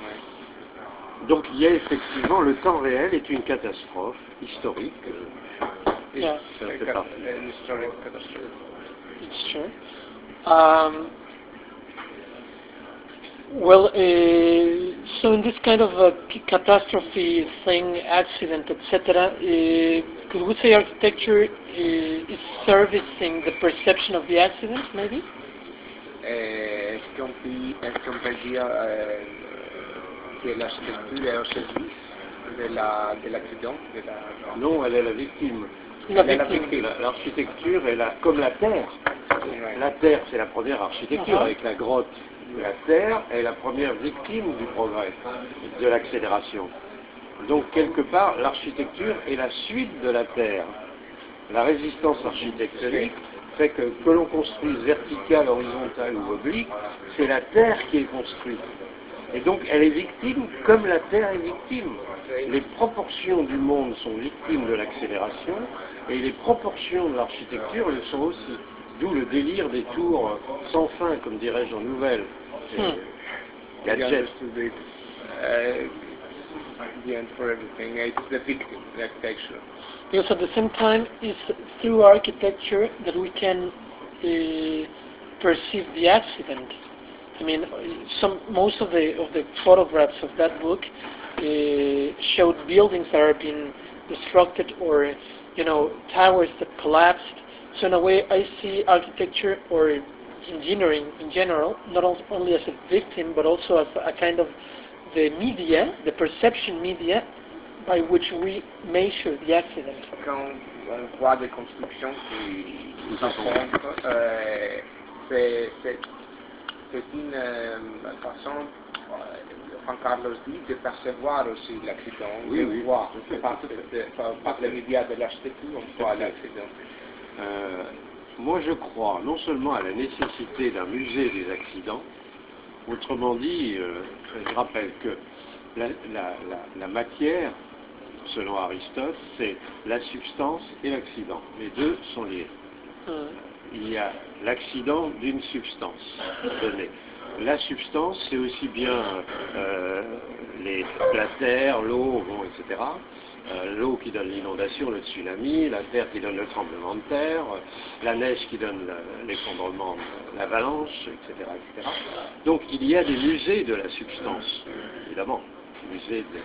Ouais. Donc il y a effectivement, le temps réel est une catastrophe historique. Yeah, Ça Like fait a- partie. an historic catastrophe. it's true. Um, well, uh, so in this kind of a c- catastrophe thing, accident, et cetera, uh, could we say architecture uh, is servicing the perception of the accident, maybe? Euh, Est-ce qu'on peut, est-ce qu'on peut dire euh, que l'architecture est au service de la, de l'accident de la, Non, elle est la victime. La Elle est la victime. victime. La- L'architecture est la, comme la Terre. Ouais. La Terre, c'est la première architecture Uh-huh. avec la grotte. La Terre est la première victime du progrès, de l'accélération. Donc, quelque part, l'architecture est la suite de la Terre. La résistance architectonique fait que, que l'on construise vertical, horizontal ou oblique, c'est la Terre qui est construite. Et donc elle est victime comme la Terre est victime. Les proportions du monde sont victimes de l'accélération et les proportions de l'architecture le sont aussi. D'où le délire des tours sans fin, comme dirais-je en nouvelle. Hmm. Gadget. Uh, the end for everything. It's the victim, the architecture. Because at the same time, it's through architecture that we can uh, perceive the accident. I mean, some most of the of the photographs of that book uh, showed buildings that are being destructed, or you know, towers that collapsed. So in a way, I see architecture or engineering in general not only as a victim, but also as a kind of the media, the perception media, by which we measure the accident. Quand on voit des constructions qui s'affrontent, euh, c'est, c'est, c'est une euh, façon, euh, Juan Carlos dit, de percevoir aussi l'accident, oui, de oui, voir par, par, par les médias de l'architecture, on voit l'accident. Euh, moi je crois non seulement à la nécessité d'un musée des accidents, autrement dit, euh, je rappelle que la, la, la, la matière, selon Aristote, c'est la substance et l'accident. Les deux sont liés. Il y a l'accident d'une substance donnée. La substance, c'est aussi bien euh, les, la terre, l'eau, bon, et cetera. Euh, l'eau qui donne l'inondation, le tsunami, la terre qui donne le tremblement de terre, la neige qui donne l'effondrement, l'avalanche, et cetera, et cetera. Donc il y a des musées de la substance, évidemment, musées de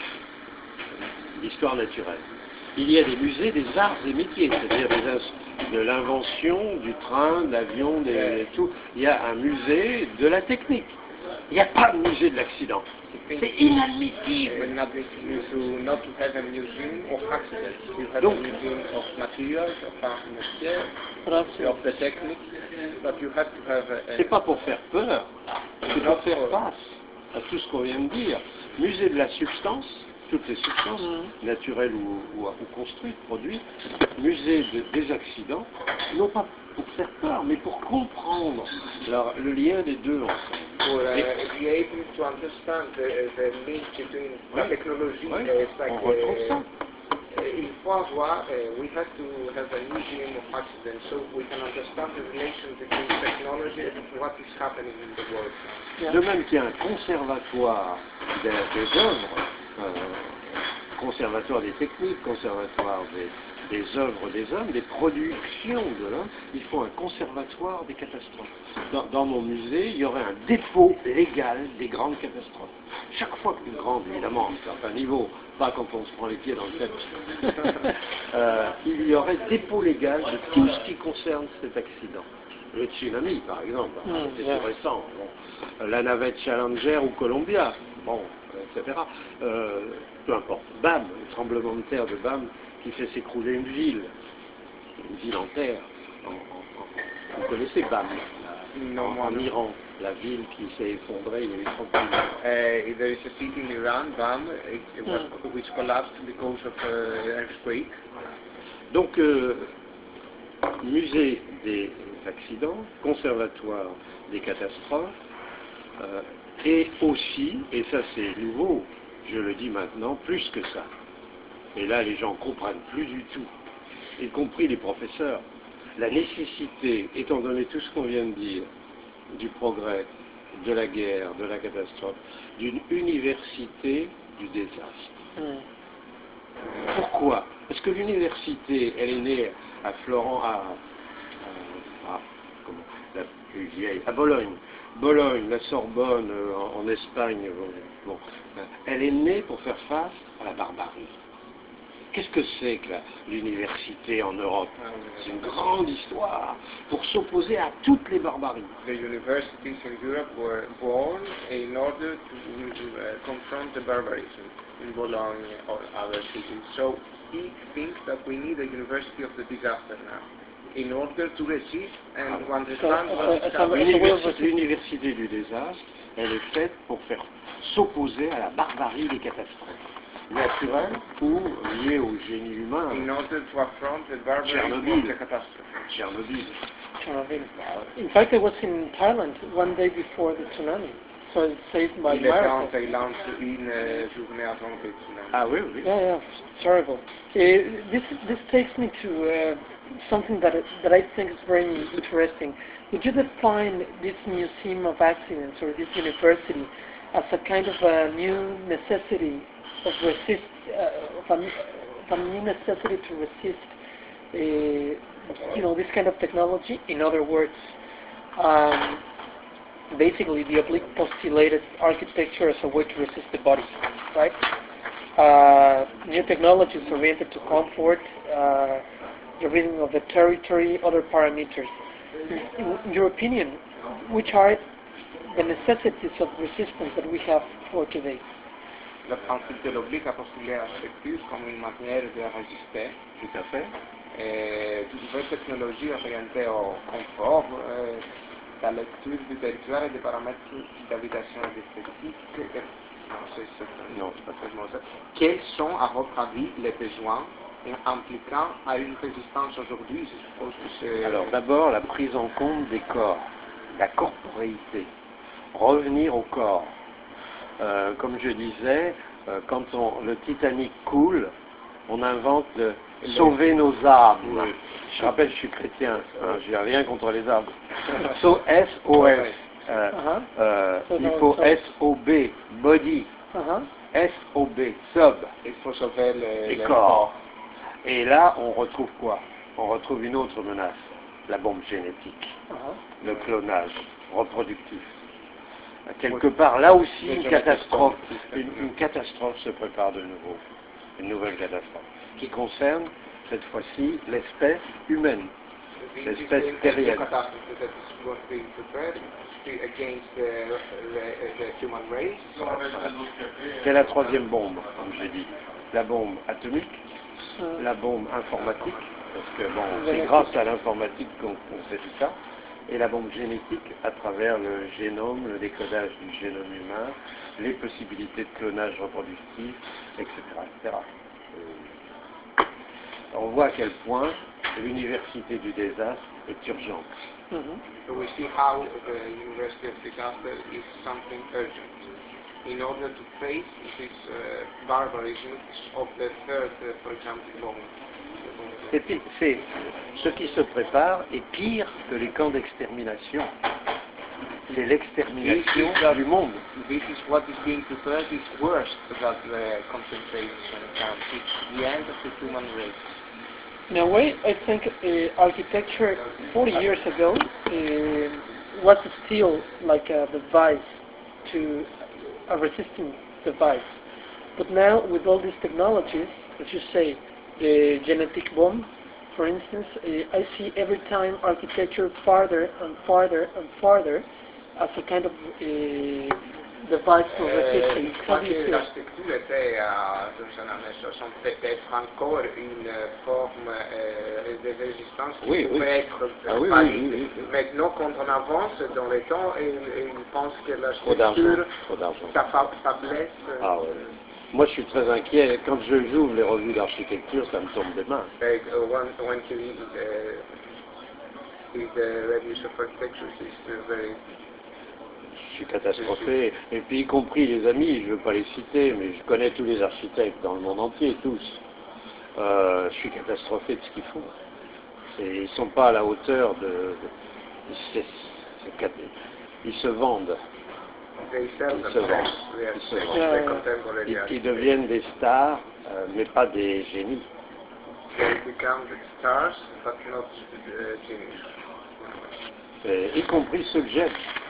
l'histoire naturelle. Il y a des musées des arts et métiers, c'est-à-dire de l'invention, du train, de l'avion, de tout. Il y a un musée de la technique. Il n'y a pas de musée de l'accident. C'est inadmissible. Not to have a museum of accidents. You have Donc, a museum of materials, of art métier, of the technique, but you have to have a... C'est pas pour faire peur, c'est pour faire face à tout ce qu'on vient de dire. Musée de la substance, toutes les substances, mmh. naturelles ou, ou, ou construites, produites, musée de, des accidents, non pas pour faire peur, mais pour comprendre la, le lien des deux ensemble. For uh, be able to understand the, the link between oui. la technologie oui. et like, on retrouve uh, ça. Il faut avoir, uh, we have to have a museum of accidents so we can understand the relation between technology and what is happening in the world. Yeah. De même qu'il y a un conservatoire des, des œuvres, euh, conservatoire des techniques, conservatoire des, des œuvres des hommes, des productions de l'homme, il faut un conservatoire des catastrophes. Dans, dans mon musée, il y aurait un dépôt légal des grandes catastrophes. Chaque fois qu'une grande, évidemment, à un certain niveau, pas quand on se prend les pieds dans le tapis, euh, il y aurait dépôt légal de tout ce qui concerne cet accident. Le tsunami, par exemple, mmh, c'est tout récent. Bon. La navette Challenger ou Columbia, bon, et cetera. Euh, peu importe. Bam, le tremblement de terre de Bam qui fait s'écrouler une ville, une ville en terre. En, en, en, vous connaissez Bam, la, en, en Iran, la ville qui s'est effondrée il y a eu trente mille ans. Uh, there is a city in Iran, Bam, it, it was, mm. which collapsed because of uh, an earthquake. Donc, euh, musée des accidents, conservatoire des catastrophes, euh, et aussi, et ça c'est nouveau, je le dis maintenant, plus que ça. Et là, les gens ne comprennent plus du tout, y compris les professeurs, la nécessité, étant donné tout ce qu'on vient de dire, du progrès, de la guerre, de la catastrophe, d'une université du désastre. Mm. Pourquoi? Parce que l'université, elle est née à Florence, à, à, à, comment, la plus vieille, à Bologne. Bologne, la Sorbonne, euh, en, en Espagne, bon, elle est née pour faire face à la barbarie. Qu'est-ce que c'est que l'université en Europe? C'est une grande histoire pour s'opposer à toutes les barbaries. The universities in Europe were born in order to uh, confront the barbarism in Bologna or other cities. So he thinks that we need a university of the disaster now, in order to resist and to understand what is happening. L'université du désastre, elle est faite pour faire s'opposer à la barbarie des catastrophes naturelles ou liées au génie humain. In order to affront the barbarism of the catastrophe. Tchernobyl. Chernobyl. In fact, I was in Thailand one day before the tsunami. so it's saved by Il était en miracle. Thaïlande une euh, journée avant que le tsunami. Ah oui, oui. Yeah, yeah, it's terrible. Uh, this this takes me to uh, something that that I think is very interesting. Would you define this museum of accidents or this university as a kind of a new necessity of resist, uh, of, a, of a new necessity to resist, uh, you know, this kind of technology? In other words, um, basically the oblique postulated architecture as a way to resist the body, right? Uh, new technologies oriented to comfort, uh, the rhythm of the territory, other parameters. In, in your opinion, which are the necessities of resistance that we have for today? Le principe de l'oblique a postulé l'architecture comme une manière de résister. Tout à fait. Et de nouvelles technologies orientées au confort, euh, la lecture du territoire et des paramètres d'habitation et d'esthétique. Non, c'est ça. Non, c'est pas ça. Quels sont, à votre avis, les besoins impliquant à une résistance aujourd'hui? Je suppose que c'est... Alors d'abord, la prise en compte des corps, la corporéité, revenir au corps. Euh, comme je disais, euh, quand on, le Titanic coule, on invente de sauver nos âmes. Oui. Je rappelle, je suis chrétien, hein, je n'ai rien contre les âmes. So, S O S. Euh, Uh-huh. euh, So, il no, faut so- S O B, body, Uh-huh. S O B, sub, Il faut sauver le, les le corps. Et là, on retrouve quoi? On retrouve une autre menace, la bombe génétique, Uh-huh. le clonage reproductif. Quelque part, là aussi, Le une génétique catastrophe, reproductif. une, une catastrophe se prépare de nouveau, une nouvelle catastrophe, qui concerne, cette fois-ci, l'espèce humaine, l'espèce terrienne. catastrophe that is going to be prepared against the, the, the human race. C'est la troisième bombe, comme j'ai dit. La bombe atomique, Uh, la bombe informatique, parce que bon, c'est Génétique. grâce à l'informatique qu'on qu'on fait tout ça, et la bombe génétique à travers le génome, le décodage du génome humain, les possibilités de clonage reproductif, et cetera et cetera. Euh, On voit à quel point l'université du désastre est urgente. mhm. So we see how the University of Disaster is something urgent. In order to face this uh, barbarism of the third, uh, for example, bomb. Et puis, c'est ce qui se prépare est pire que les camps d'extermination. C'est l'extermination This is that- du monde. This is what is being prepared is worse than the concentration camps. It's the end of the human race. In a way, I think uh, architecture forty years ago uh, was still like a device to a resisting device. But now, with all these technologies, as you say, the genetic bomb, for instance, uh, I see every time architecture farther and farther and farther as a kind of uh, device for Euh, resisting. une How fois do you que feel? l'architecture était euh, dans les années soixante, peut-être encore une forme euh, de résistance qui Oui, pouvait oui. être Ah oui, valide. oui, oui, oui. Maintenant, quand on avance dans le temps, et, et on pense que Trop d'argent, l'architecture, trop d'argent. sa fa- faiblesse, euh, Ah ouais. Moi, je suis très inquiet. Quand je j'ouvre les revues d'architecture, ça me tombe des mains. like, uh, when, when you read the, read the reviews of architecture, it's uh, very... Je suis catastrophé. Et puis, y compris les amis, je ne veux pas les citer, mais je connais tous les architectes dans le monde entier, tous. Euh, je suis catastrophé de ce qu'ils font. C'est- Ils ne sont pas à la hauteur de... de- c'est- c'est cat- ils se vendent. They sell Ils se themselves, vendent. the Ils se architects, vendent. the contemporary Ils, ils architects. deviennent des stars, euh, mais pas des génies. They become the stars, but not uh, genius. Et y compris ceux que j'aime.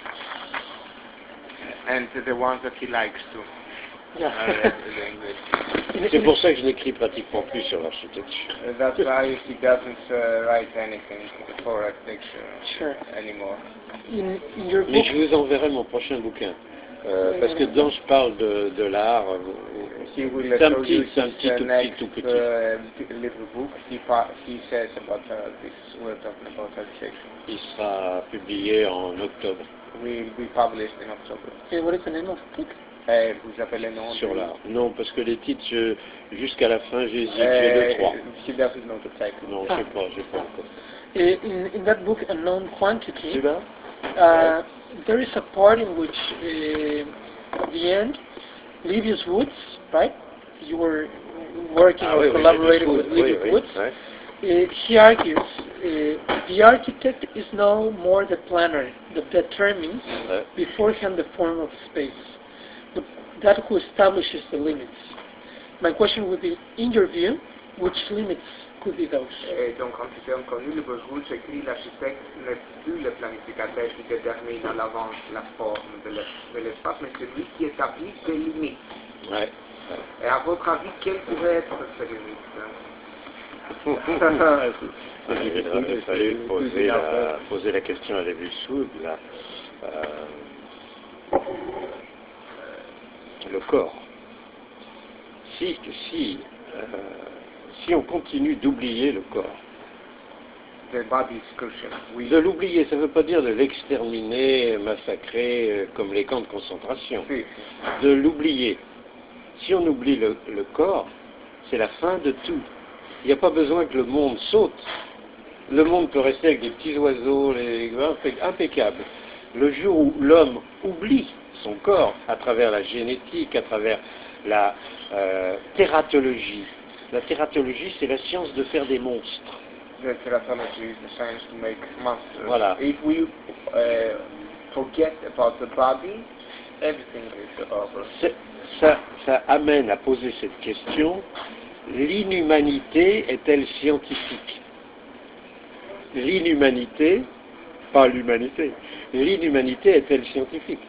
And the ones that he likes to. Yeah. Uh, the English. C'est pour ça que je n'écris pratiquement plus sur l'architecture. Uh, That's why he doesn't uh, write anything for architecture Sure. anymore. In, in your Mais book, je vous enverrai mon prochain bouquin. Euh, parce que dedans je parle de, de l'art. He will C'est un show petit, you c'est un his petit, uh, tout petit, next tout petit. uh, little book. He, pa- he says about uh, this. We're talking about architecture. Il sera publié en octobre Will be published in October. uh, what is the name of the book? Uh, vous appelez le nom sur du- l'art. Non, parce que les titres, je- jusqu'à la fin, j'hésite. J'ai Uh, deux, trois. He doesn't know the title. Non, je sais pas, j'ai pas encore. Uh, in, in that book, Unknown Quantity, Celui-là uh, there is a part in which, uh, at the end, Livius Woods, right? You were working Ah, or oui, oui, collaborating Livius with Woods, Livius oui, oui, Woods. ouais. Uh, he argues uh, the architect is no more the planner that determines Ouais. beforehand the form of space, but that who establishes the limits. My question would be, in your view, which limits could be those? Et donc, en termes connus, le Boswood écrit l'architecte n'est plus le planificateur qui détermine à l'avance la forme de l'es- de l'espace, mais celui qui établit des limites. Ouais. Et à votre avis, quelles pourraient être ces limites? Il aurait fallu poser la, poser la question à Livius Woods, là. Euh, le corps. Si, si, euh, si on continue d'oublier le corps, The body is crucial. We, de l'oublier, ça ne veut pas dire de l'exterminer, massacrer, euh, comme les camps de concentration. si, si. De l'oublier. Si on oublie le, le corps, c'est la fin de tout. Il n'y a pas besoin que le monde saute. Le monde peut rester avec des petits oiseaux, les, impeccable. Le jour où l'homme oublie son corps, à travers la génétique, à travers la euh, tératologie. La tératologie, c'est la science de faire des monstres. The teratology is the science to make monsters. Voilà. If we uh, forget about the body, everything is over. C'est- Ça, ça amène à poser cette question, l'inhumanité est-elle scientifique? L'inhumanité, pas l'humanité, l'inhumanité est-elle scientifique?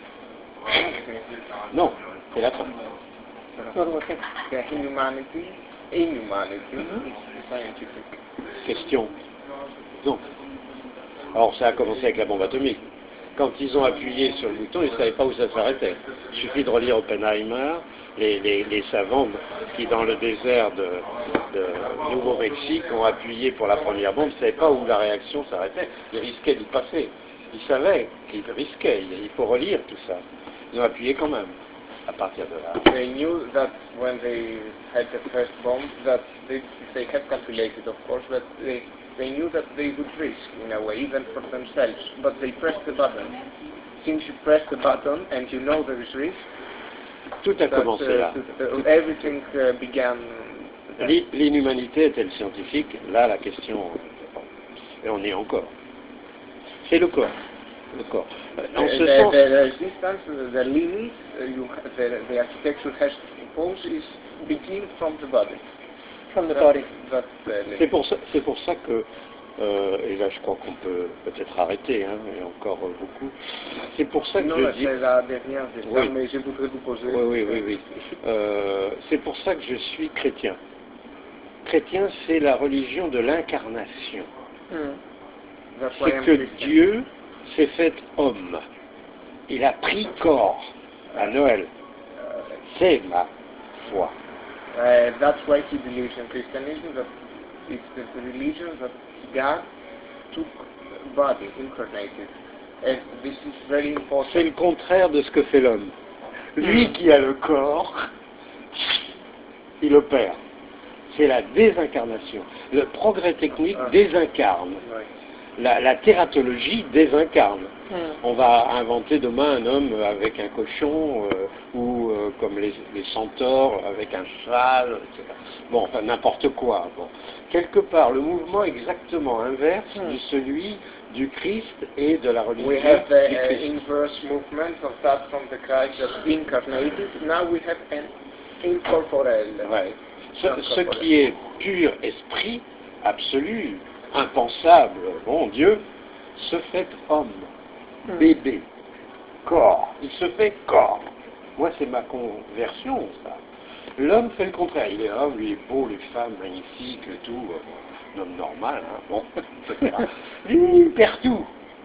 Non, c'est la fin. Not working. The humanity, inhumanity is scientific. Question. Non. Alors ça a commencé avec la bombe atomique. Quand ils ont appuyé sur le bouton, ils ne savaient pas où ça s'arrêtait. Il suffit de relire Oppenheimer, les, les- les savants qui, dans le désert de, de Nouveau-Mexique, ont appuyé pour la première bombe, ils ne savaient pas où la réaction s'arrêtait. Ils risquaient d'y passer. Ils savaient qu'ils risquaient. Il faut relire tout ça. Ils ont appuyé quand même, à partir de là. They knew that when they had the first bomb, that they, they had calculated, of course, but they, they knew that they would risk in a way, even for themselves. But they pressed the button. Since you press the button and you know there is risk, Tout a that, commencé uh, là. uh, everything uh, began. L'in- L'inhumanité est-elle scientifique? Là, la question, et on y est encore. C'est le corps. Le corps. En The, ce the, sens, the resistance, the, the limit uh, you, ha- the, the architecture has to impose is begin from the body. From the That- body. That's the limit. c'est pour ça, c'est pour ça que, euh, et là je crois qu'on peut peut-être arrêter, hein, et encore euh, beaucoup, c'est pour ça que Non, je là, dis... c'est la dernière de ça, Oui. mais je voudrais vous poser. Oui, oui, oui, oui. Euh, c'est pour ça que je suis chrétien. Chrétien, c'est la religion de l'incarnation. Mm. That's why C'est I'm que Christian. Dieu s'est fait homme. Il a pris corps à Noël. C'est ma foi. Uh, that's why he believes in Christianism, that it's the, the religion that God took body, incarnated. And this is very important. C'est le contraire de ce que fait l'homme. Lui qui a le corps, il opère. C'est la désincarnation. Le progrès technique désincarne. Right. La, la tératologie désincarne. Mm. On va inventer demain un homme avec un cochon, euh, ou euh, comme les, les centaures avec un cheval, et cetera. Bon, enfin n'importe quoi. Bon. Quelque part, le mouvement exactement inverse Hmm. de celui du Christ et de la religion We have the du uh, Christ. inverse movement of that from the Christ that incarnated. Now we have an incorporeal. Ouais. Ce, ce qui est pur esprit, absolu, impensable, bon Dieu, se fait homme, Hmm. bébé, corps. Il se fait corps. Moi, c'est ma conversion, ça. L'homme fait le contraire. Il est homme, il est beau, les femmes magnifiques, le tout. euh, un homme normal, hein, bon, et cetera. Lui, il perd tout.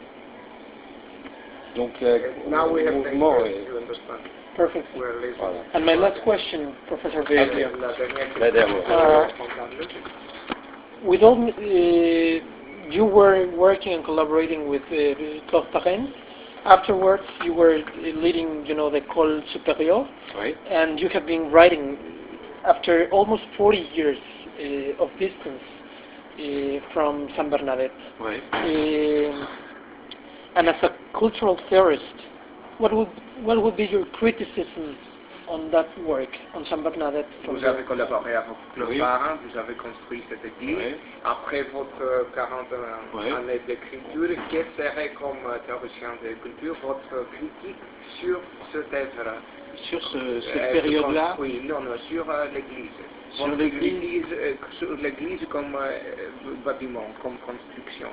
Donc, euh, Now we le have the mouvement inverse, est... you understand. Perfect. We're listening. Voilà. And my last question, Professor Virilio. La dernière La dernière. question. With all, uh, you were working and collaborating with uh, Claude Parrain. Afterwards, you were leading, you know, the École Supérieure, Oui. and you have been writing after almost forty years uh, of distance uh, from San Bernadette. Oui. Um, And as a cultural theorist, what would what would be your criticism on that work, on Sainte Bernadette? Vous avez collaboré avec Claude Oui. Parent, vous avez construit cette église. Oui. Après votre quarante Oui. années d'écriture, quel serait comme théoricien de culture votre critique sur cette œuvre? Sur ce- cette Euh, période-là, construit, non, non, sur euh, l'église. Sur Votre l'église critique, euh, sur l'église comme euh, bâtiment, comme construction.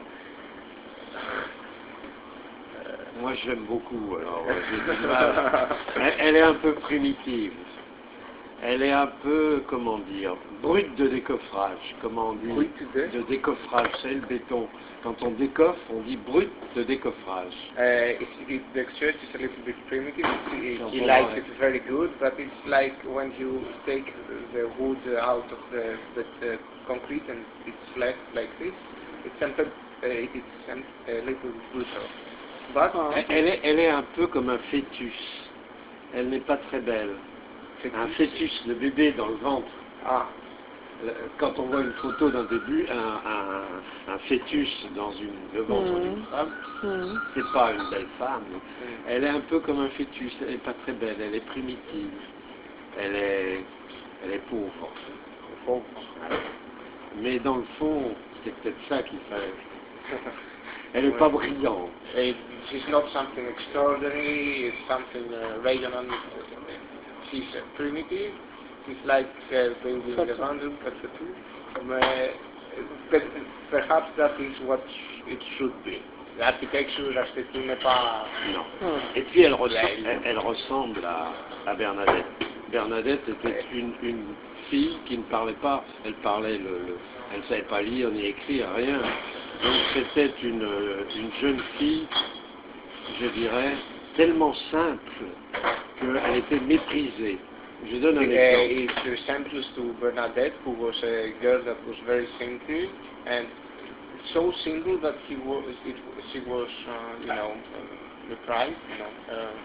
moi je l'aime beaucoup, alors euh, j'ai du mal. Elle, elle est un peu primitive. Elle est un peu, comment dire, brute de décoffrage. Comment on dit Brute de De décoffrage, c'est le béton. Quand on décoffre, on dit brute de décoffrage. Uh, it's, it, the church is a little bit primitive. It's, No, he no, likes no. it very good, but it's like when you take the wood out of the, the, the concrete and it's flat like this. It's sometimes uh, it's um, a little brutal. But Ah. Elle, elle est, elle est un peu comme un fœtus. Elle n'est pas très belle. Un fœtus, le bébé dans le ventre. ah, Le- Quand on voit une photo d'un début, un, un- un fœtus dans une, le ventre Mhm. d'une femme, Mhm. c'est pas une belle femme. Elle est un peu comme un fœtus, elle n'est pas très belle, elle est primitive, elle est, elle est pauvre. oh, Mais dans le fond, c'est peut-être ça qu'il fallait. Elle n'est pas brillante. it, she's not something extraordinary. It's something uh, regional. She's uh, primitive. She's like uh, baby in the That's all. Vandal, but perhaps that is what sh- it should be. L'architecture, l'architecture n'est pas. Non. Mhm. Et puis elle ressemble, elle, elle ressemble à, à Bernadette. Bernadette était une, une fille qui ne parlait pas, elle parlait le, le- elle ne savait pas lire ni écrire, rien. Donc c'était une, une jeune fille, je dirais, tellement simple qu'elle était méprisée. Je donne un Uh, exemple. it resembles to Bernadette, who was a girl that was very simple and so simple that he was, it, she was, uh, you know, uh, deprived, you know, uh,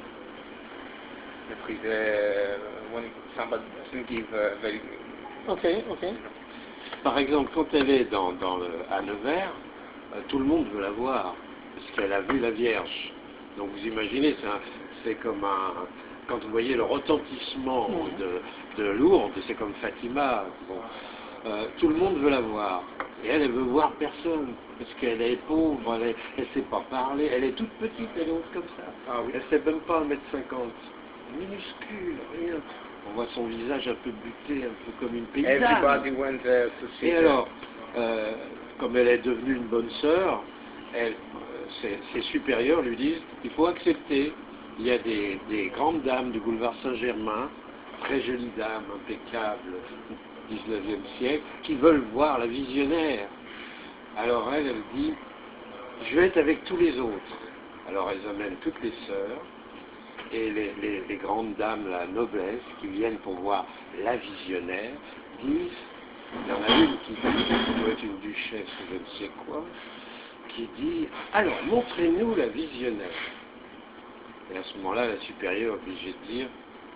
méprisée when somebody doesn't give uh, very. Ok, ok. Par exemple, quand elle est dans, dans le, à Nevers, euh, tout le monde veut la voir, parce qu'elle a vu la Vierge. Donc vous imaginez, c'est un- c'est comme un... Quand vous voyez le retentissement de, de Lourdes, c'est comme Fatima. Bon. Euh, tout le monde veut la voir. Et elle, elle veut voir personne, parce qu'elle est pauvre, elle ne sait pas parler, elle est toute petite, elle est haute comme ça. Ah oui. Elle ne fait même pas un mètre cinquante. Minuscule, rien. On voit son visage un peu buté, un peu comme une paysanne. Everybody went uh, to see Et her. alors, euh, comme elle est devenue une bonne sœur, elle, euh, ses, ses supérieurs lui disent il faut accepter. Il y a des, des grandes dames du boulevard Saint-Germain, très jolies dames, impeccables, dix-neuvième siècle, qui veulent voir la visionnaire. Alors elle, elle dit je vais être avec tous les autres. Alors elles amènent toutes les sœurs et les, les- les grandes dames, la noblesse, qui viennent pour voir la visionnaire, disent, il y en a une qui dit, qui doit être une duchesse ou je ne sais quoi, qui dit, alors montrez-nous la visionnaire. Et à ce moment-là, la supérieure est obligée de dire,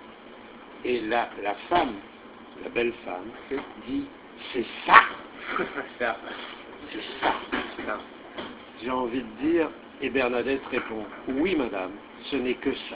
et la, la femme, la belle femme, dit, c'est ça, Ça, c'est ça. ça. J'ai envie de dire, et Bernadette répond, oui madame, ce n'est que ça.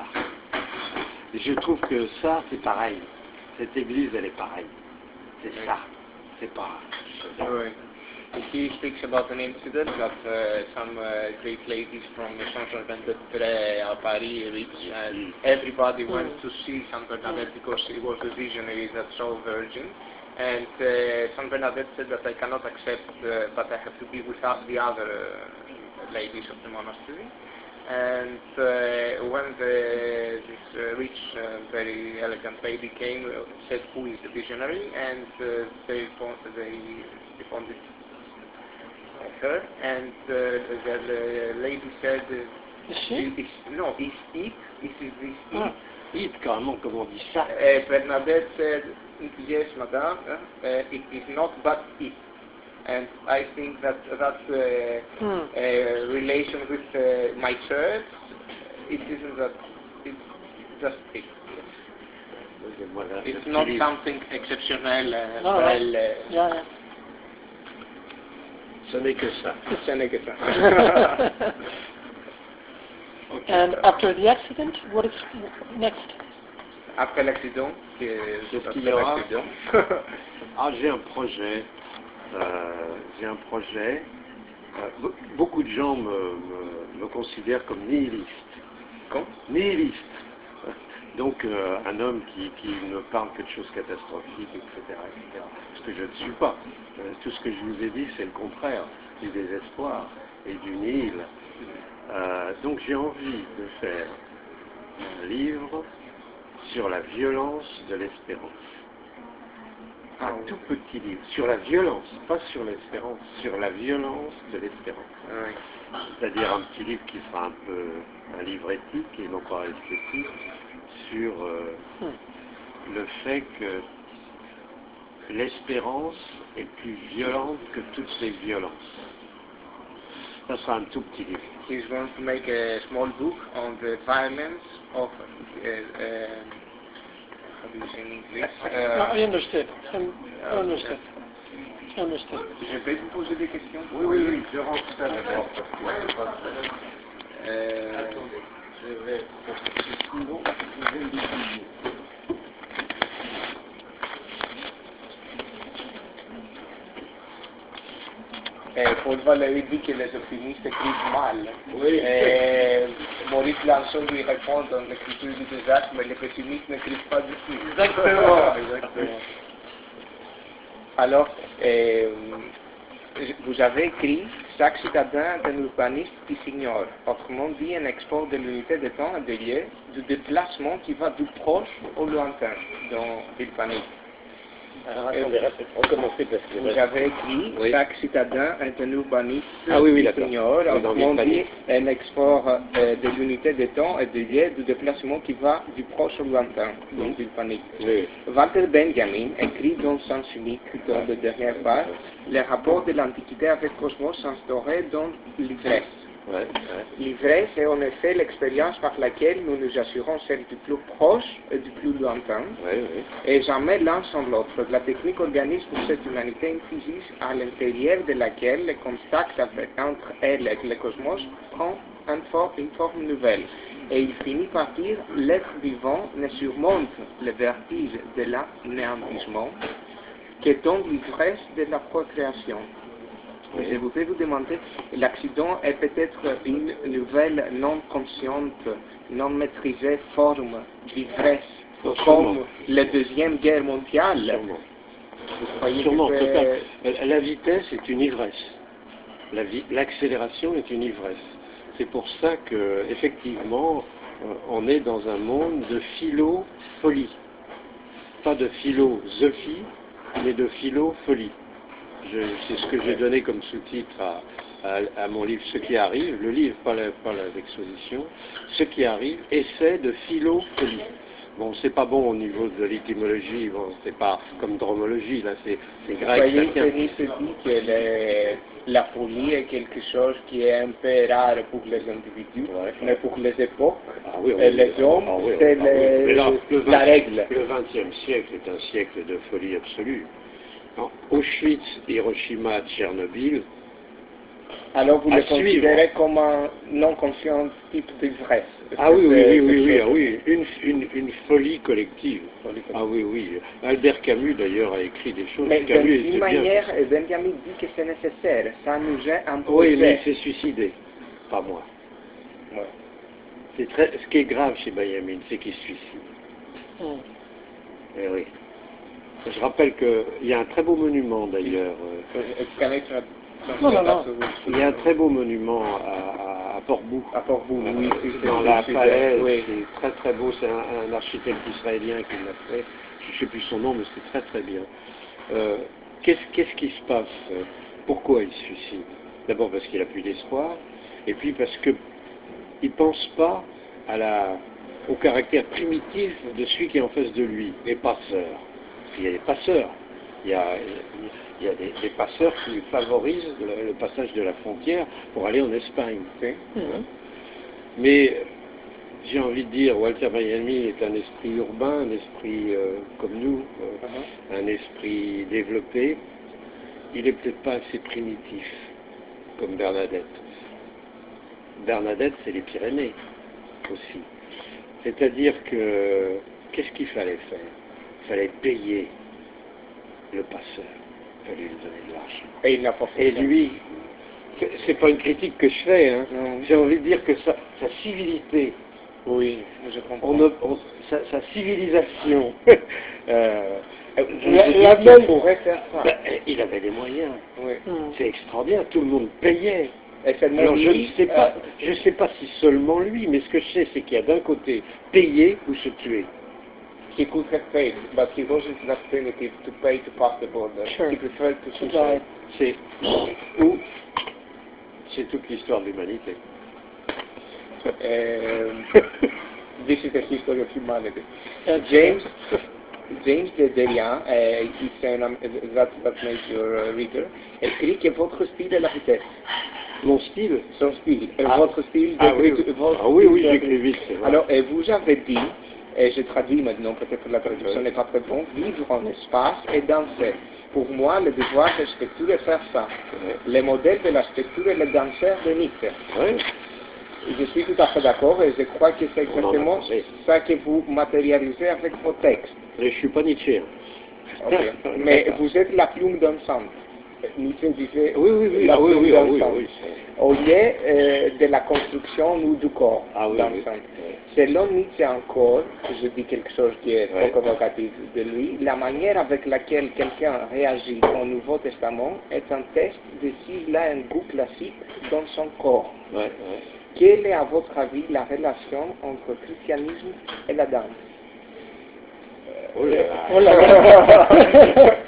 Et je trouve que ça, c'est pareil. Cette église, elle est pareille. C'est ça. C'est pas... Right. He speaks about an incident that uh, some uh, great ladies from Saint Bernadette à Paris reached, and everybody went to see Saint Bernadette because it was a visionary that saw Virgin. And uh, Saint Bernadette said that I cannot accept, uh, but I have to be with the other uh, ladies of the monastery. And uh, when the, this uh, rich, uh, very elegant lady came, uh, said who is the visionary, and uh, they, they responded her, and uh, the, the lady said, uh, Is she? is, no, is it? Is it this Ah, it? hit, carrément, comme on dit ça. Uh, Bernadette said, yes, madame, uh, it is not but it. And I think that that uh, Hmm. uh, relation with uh, my church, it isn't that, it's just it. Voilà, It's le not petit something exceptionnel, uh, No, no. belle, uh, Yeah, yeah. Ce n'est que ça. ce n'est que ça. Okay. And after the accident, what is next? Après l'accident, que- Qu'est-ce après qu'il y aura? l'accident, Ah, j'ai un projet. euh, j'ai un projet. Euh, be- beaucoup de gens me, me- me considèrent comme nihiliste. Comme Nihiliste. Donc euh, un homme qui, qui ne parle que de choses catastrophiques, et cetera, et cetera. Ce que je ne suis pas. Euh, Tout ce que je vous ai dit, c'est le contraire du désespoir et du nihil. Euh, donc j'ai envie de faire un livre sur la violence de l'espérance. Un tout petit livre sur la violence, pas sur l'espérance, sur la violence de l'espérance. oui. C'est-à-dire un petit livre qui sera un peu un livre éthique et non pas esthétique sur euh, le fait que l'espérance est plus violente que toutes les violences. Ça sera un tout petit livre. He's going to make a small book on the violence of, uh, uh, how do you say in English? Uh, I Uh, understood. Um, I understood. I understood. je vais vous poser des questions. Oui, oui, oui, je rentre ça d'abord parce que je sais pas très- Euh, Je vais, sinon, je vais l'oublier. Euh, Paul Valéry dit que les optimistes écrivent mal. Oui. Euh, Maurice Lançon lui répond dans l'écriture du désastre, mais les pessimistes n'écrivent pas du tout. Exactement. Exactement. Alors, euh, vous avez écrit chaque citadin d'un urbaniste qui s'ignore. Autrement dit, un export de l'unité de temps et de lieu, du déplacement qui va du proche au lointain dans Ville Panique. Alors attendez, recommencez parce que... Vous avez écrit, Oui. chaque citadin est un urbaniste Ah oui, oui, qui d'accord. s'ignore, Oui, dans autrement dit, Ville-Panique. un export euh, de l'unité de temps et de lieu du déplacement qui va du proche au lointain, dans Mhm. Ville Panique. Oui. Walter Benjamin écrit dans Sens unique, dans la dernière page, les rapports de l'Antiquité avec Cosmos s'instauraient dans l'ivresse. Ouais, ouais. L'ivresse est en effet l'expérience par laquelle nous nous assurons celle du plus proche et du plus lointain, Ouais, ouais. et jamais l'un sans l'autre. La technique organise pour cette humanité une physis à l'intérieur de laquelle le contact avec, entre elle et le cosmos prend un for- une forme nouvelle. Et il finit par dire l'être vivant ne surmonte le vertige de l'anéantissement que donne l'ivresse de la procréation. Oui. Je voudrais vous demander, l'accident est peut-être une nouvelle non consciente, non maîtrisée forme d'ivresse, Oh, sûrement. comme la Deuxième Guerre mondiale. Sûrement. Vous croyez Sûrement, que total. c'est... La vitesse est une ivresse. La vi- L'accélération est une ivresse. C'est pour ça que, effectivement, euh, on est dans un monde de philo-folie. Pas de philosophie, mais de philo-folie. Je- C'est ce que j'ai donné comme sous-titre à, à- à mon livre Ce qui arrive, le livre, pas la- pas la- l'exposition, Ce qui arrive, essai de philo-folie. Bon, c'est pas bon au niveau de l'étymologie, bon, c'est pas comme dromologie, là, c'est c'est Vous grec, voyez, ça tient. Denis dit que le- la folie est quelque chose qui est un peu rare pour les individus, Ouais. mais pour les époques Ah oui, et oui, les ah, hommes, ah oui, c'est ah oui. le- Mais là, le la vingt- règle. Le vingtième siècle est un siècle de folie absolue. Non, Auschwitz, Hiroshima, Tchernobyl, Alors vous à le suivre. considérez comme un non-conscient type d'ivresse. Est-ce ah que oui, oui, c'est oui, oui, quelque oui, chose ah oui, une, une, une folie collective. Folie collective. Ah oui, oui. Albert Camus, d'ailleurs, a écrit des choses. Mais Camus d'une était manière, bien. Benjamin dit que c'est nécessaire, ça nous est Oui, imposé. mais il s'est suicidé, pas moi. Ouais. C'est très, ce qui est grave chez Benjamin, c'est qu'il se suicide. Hmm. Eh oui. Je rappelle qu'il y a un très beau monument, d'ailleurs. euh, Euh, Can I tra- Non, non, translate non. afterwards? Il y a un très beau monument à, à, à Port-Bou. À Port-Bou, oui, oui, c'est Dans ce la que je falaise, disais, oui. c'est très très beau, c'est un, un architecte israélien qui l'a fait, je ne sais plus son nom, mais c'est très très bien. Euh, qu'est-ce, qu'est-ce qui se passe? Pourquoi il se suicide? D'abord parce qu'il n'a plus d'espoir, et puis parce qu'il ne pense pas à la, au caractère primitif de celui qui est en face de lui, les passeurs. Parce qu'il y a des passeurs, il y a, il y a des, des passeurs qui favorisent le, le passage de la frontière pour aller en Espagne. Oui. Mhm. Mais j'ai envie de dire, Walter Benjamin est un esprit urbain, un esprit euh, comme nous, euh, Uh-huh. un esprit développé. Il n'est peut-être pas assez primitif, comme Bernadette. Bernadette, c'est les Pyrénées. aussi. C'est-à-dire que, qu'est-ce qu'il fallait faire? Il fallait payer le passeur, il fallait lui donner de l'argent. Et il n'a pas fait Et ça. lui, c'est, c'est pas une critique que je fais, hein. Non. J'ai envie de dire que sa, sa civilité, Oui, je comprends. on ne- on- sa, sa civilisation, euh, Vous la- vous la dites qu'il donne- pourrait faire ça. ben, il avait les moyens. Oui. Mm. C'est extraordinaire, tout le monde payait. Et seulement Alors je ne lui, sais pas, euh, je sais pas si seulement lui, mais ce que je sais, c'est qu'il y a d'un côté payer ou se tuer. he could have paid, but he wasn't that primitive to pay to pass the border. Sure. He preferred to To suicide. die. C'est ou c'est toute l'histoire de l'humanité. Um, this is the history of humanity. That's James, James de Derian, uh, it's an, um, that, that makes your uh, reader, écrit que votre style est la vitesse. Mon style. Son style, euh, Ah. votre style Ah oui, d'écriture- votre ah oui, style oui, de- j'écris vite, c'est vrai. Alors, euh, vous avez dit, et je traduis maintenant, peut-être la traduction n'est pas très bonne, vivre en espace et danser. Pour moi, le devoir d'architecture est faire ça. Le modèle de l'architecture est le danseur de Nietzsche. Ouais. Je suis tout à fait d'accord et je crois que c'est On en a exactement parlé. ça que vous matérialisez avec vos textes. Mais je suis pas Nietzsche. Ok. Mais vous êtes la plume dansante. Nietzsche disait Oui, oui, oui, la ah oui, plume oui, ah oui, dansante. oui, c'est- Au lieu euh, de la construction ou du corps Ah oui, dansant. oui. Selon Nietzsche encore, je dis quelque chose qui est Ouais. trop provocatif de lui, la manière avec laquelle quelqu'un réagit au Nouveau Testament est un test de s'il a un goût classique dans son corps. Ouais, ouais. Quelle est, à votre avis, la relation entre le christianisme et la danse? Oh là là. Oh là là.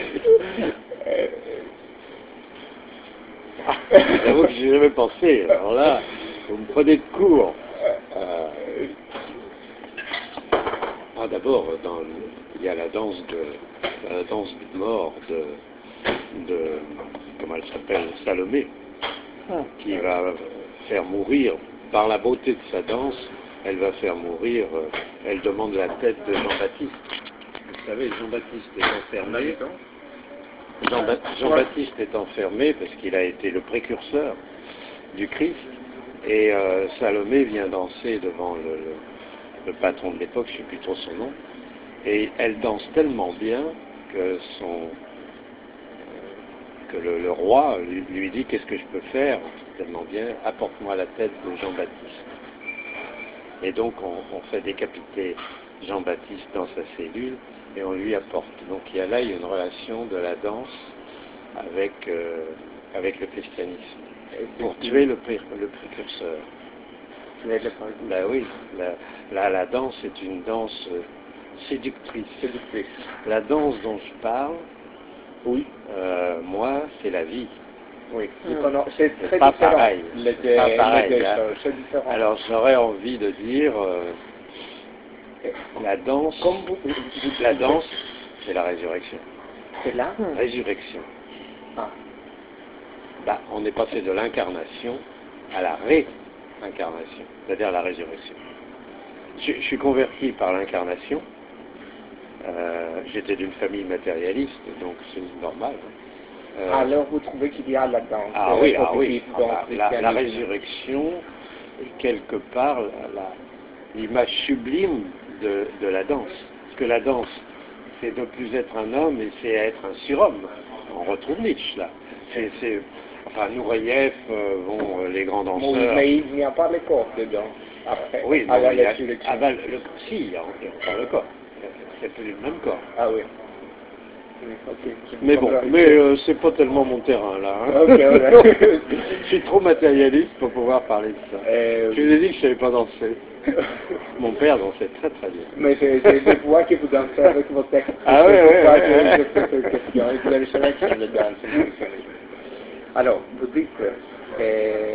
J'avoue que j'y ai jamais pensé. Alors là, vous me prenez de court. Euh, ah, d'abord, dans le- il y a la danse de la danse de mort de, de comment elle s'appelle, Salomé, Ah. qui va faire mourir par la beauté de sa danse. Elle va faire mourir. euh, elle demande la tête de Jean-Baptiste. Vous savez, Jean-Baptiste est enfermé. Jean-Ba- Jean-Baptiste est enfermé parce qu'il a été le précurseur du Christ et euh, Salomé vient danser devant le, le- le patron de l'époque, je ne sais plus trop son nom, et elle danse tellement bien que son que le, le roi lui, lui dit qu'est-ce que je peux faire tellement bien, apporte-moi la tête de Jean-Baptiste. Et donc on, on fait décapiter Jean-Baptiste dans sa cellule et on lui apporte. Donc il y a là il y a une relation de la danse avec, euh, avec le christianisme. Pour tuer le, pré- le précurseur. Ben oui, la, la, la danse est une danse euh, séductrice. Séductrice. La danse dont je parle, Oui, euh, moi, c'est la vie. oui. Mm. Je connais- C'est C'est très pas différent. pareil. Les C'est pas deux- pareil, les deux hein. choses, c'est différent. Alors j'aurais envie de dire, euh, la danse, Comme vous, vous- vous- la danse, c'est la résurrection. c'est là. Hmm. Résurrection. Ah. Bah, on est passé de l'incarnation à la réincarnation, c'est-à-dire la résurrection. Je, je suis converti par l'incarnation. Euh, J'étais d'une famille matérialiste, donc c'est normal. hein. Euh, Alors vous trouvez qu'il y a là-dedans ah c'est oui, ah oui. positif Ah dans bah, le la, la christianisme. résurrection est quelque part la- la- l'image sublime de, de la danse. Parce que la danse, c'est ne plus être un homme, et c'est être un surhomme. On retrouve Nietzsche là. C'est, c'est- enfin, Nureyev, euh, bon, euh, les grands Oui, danseurs. mais il n'y a pas le corps dedans. Après, Oui, non, à la il y a- résurrection. ah bah, le, si, il y a encore le corps. C'est plus le même corps. Ah oui. Oui, ok. Je Mais bon, comprends. mais euh, c'est pas tellement mon terrain là. hein. Ok, voilà. Je suis trop matérialiste pour pouvoir parler de ça. Euh, Je vous ai dit que je ne savais pas danser. Mon père dansait très très bien. Mais je, je, je vois que vous dansez avec vos textes. Ah C'est ouais, pourquoi ouais, je, ouais. je pose cette question. Et vous avez sélection de danse. Alors, vous dites, euh,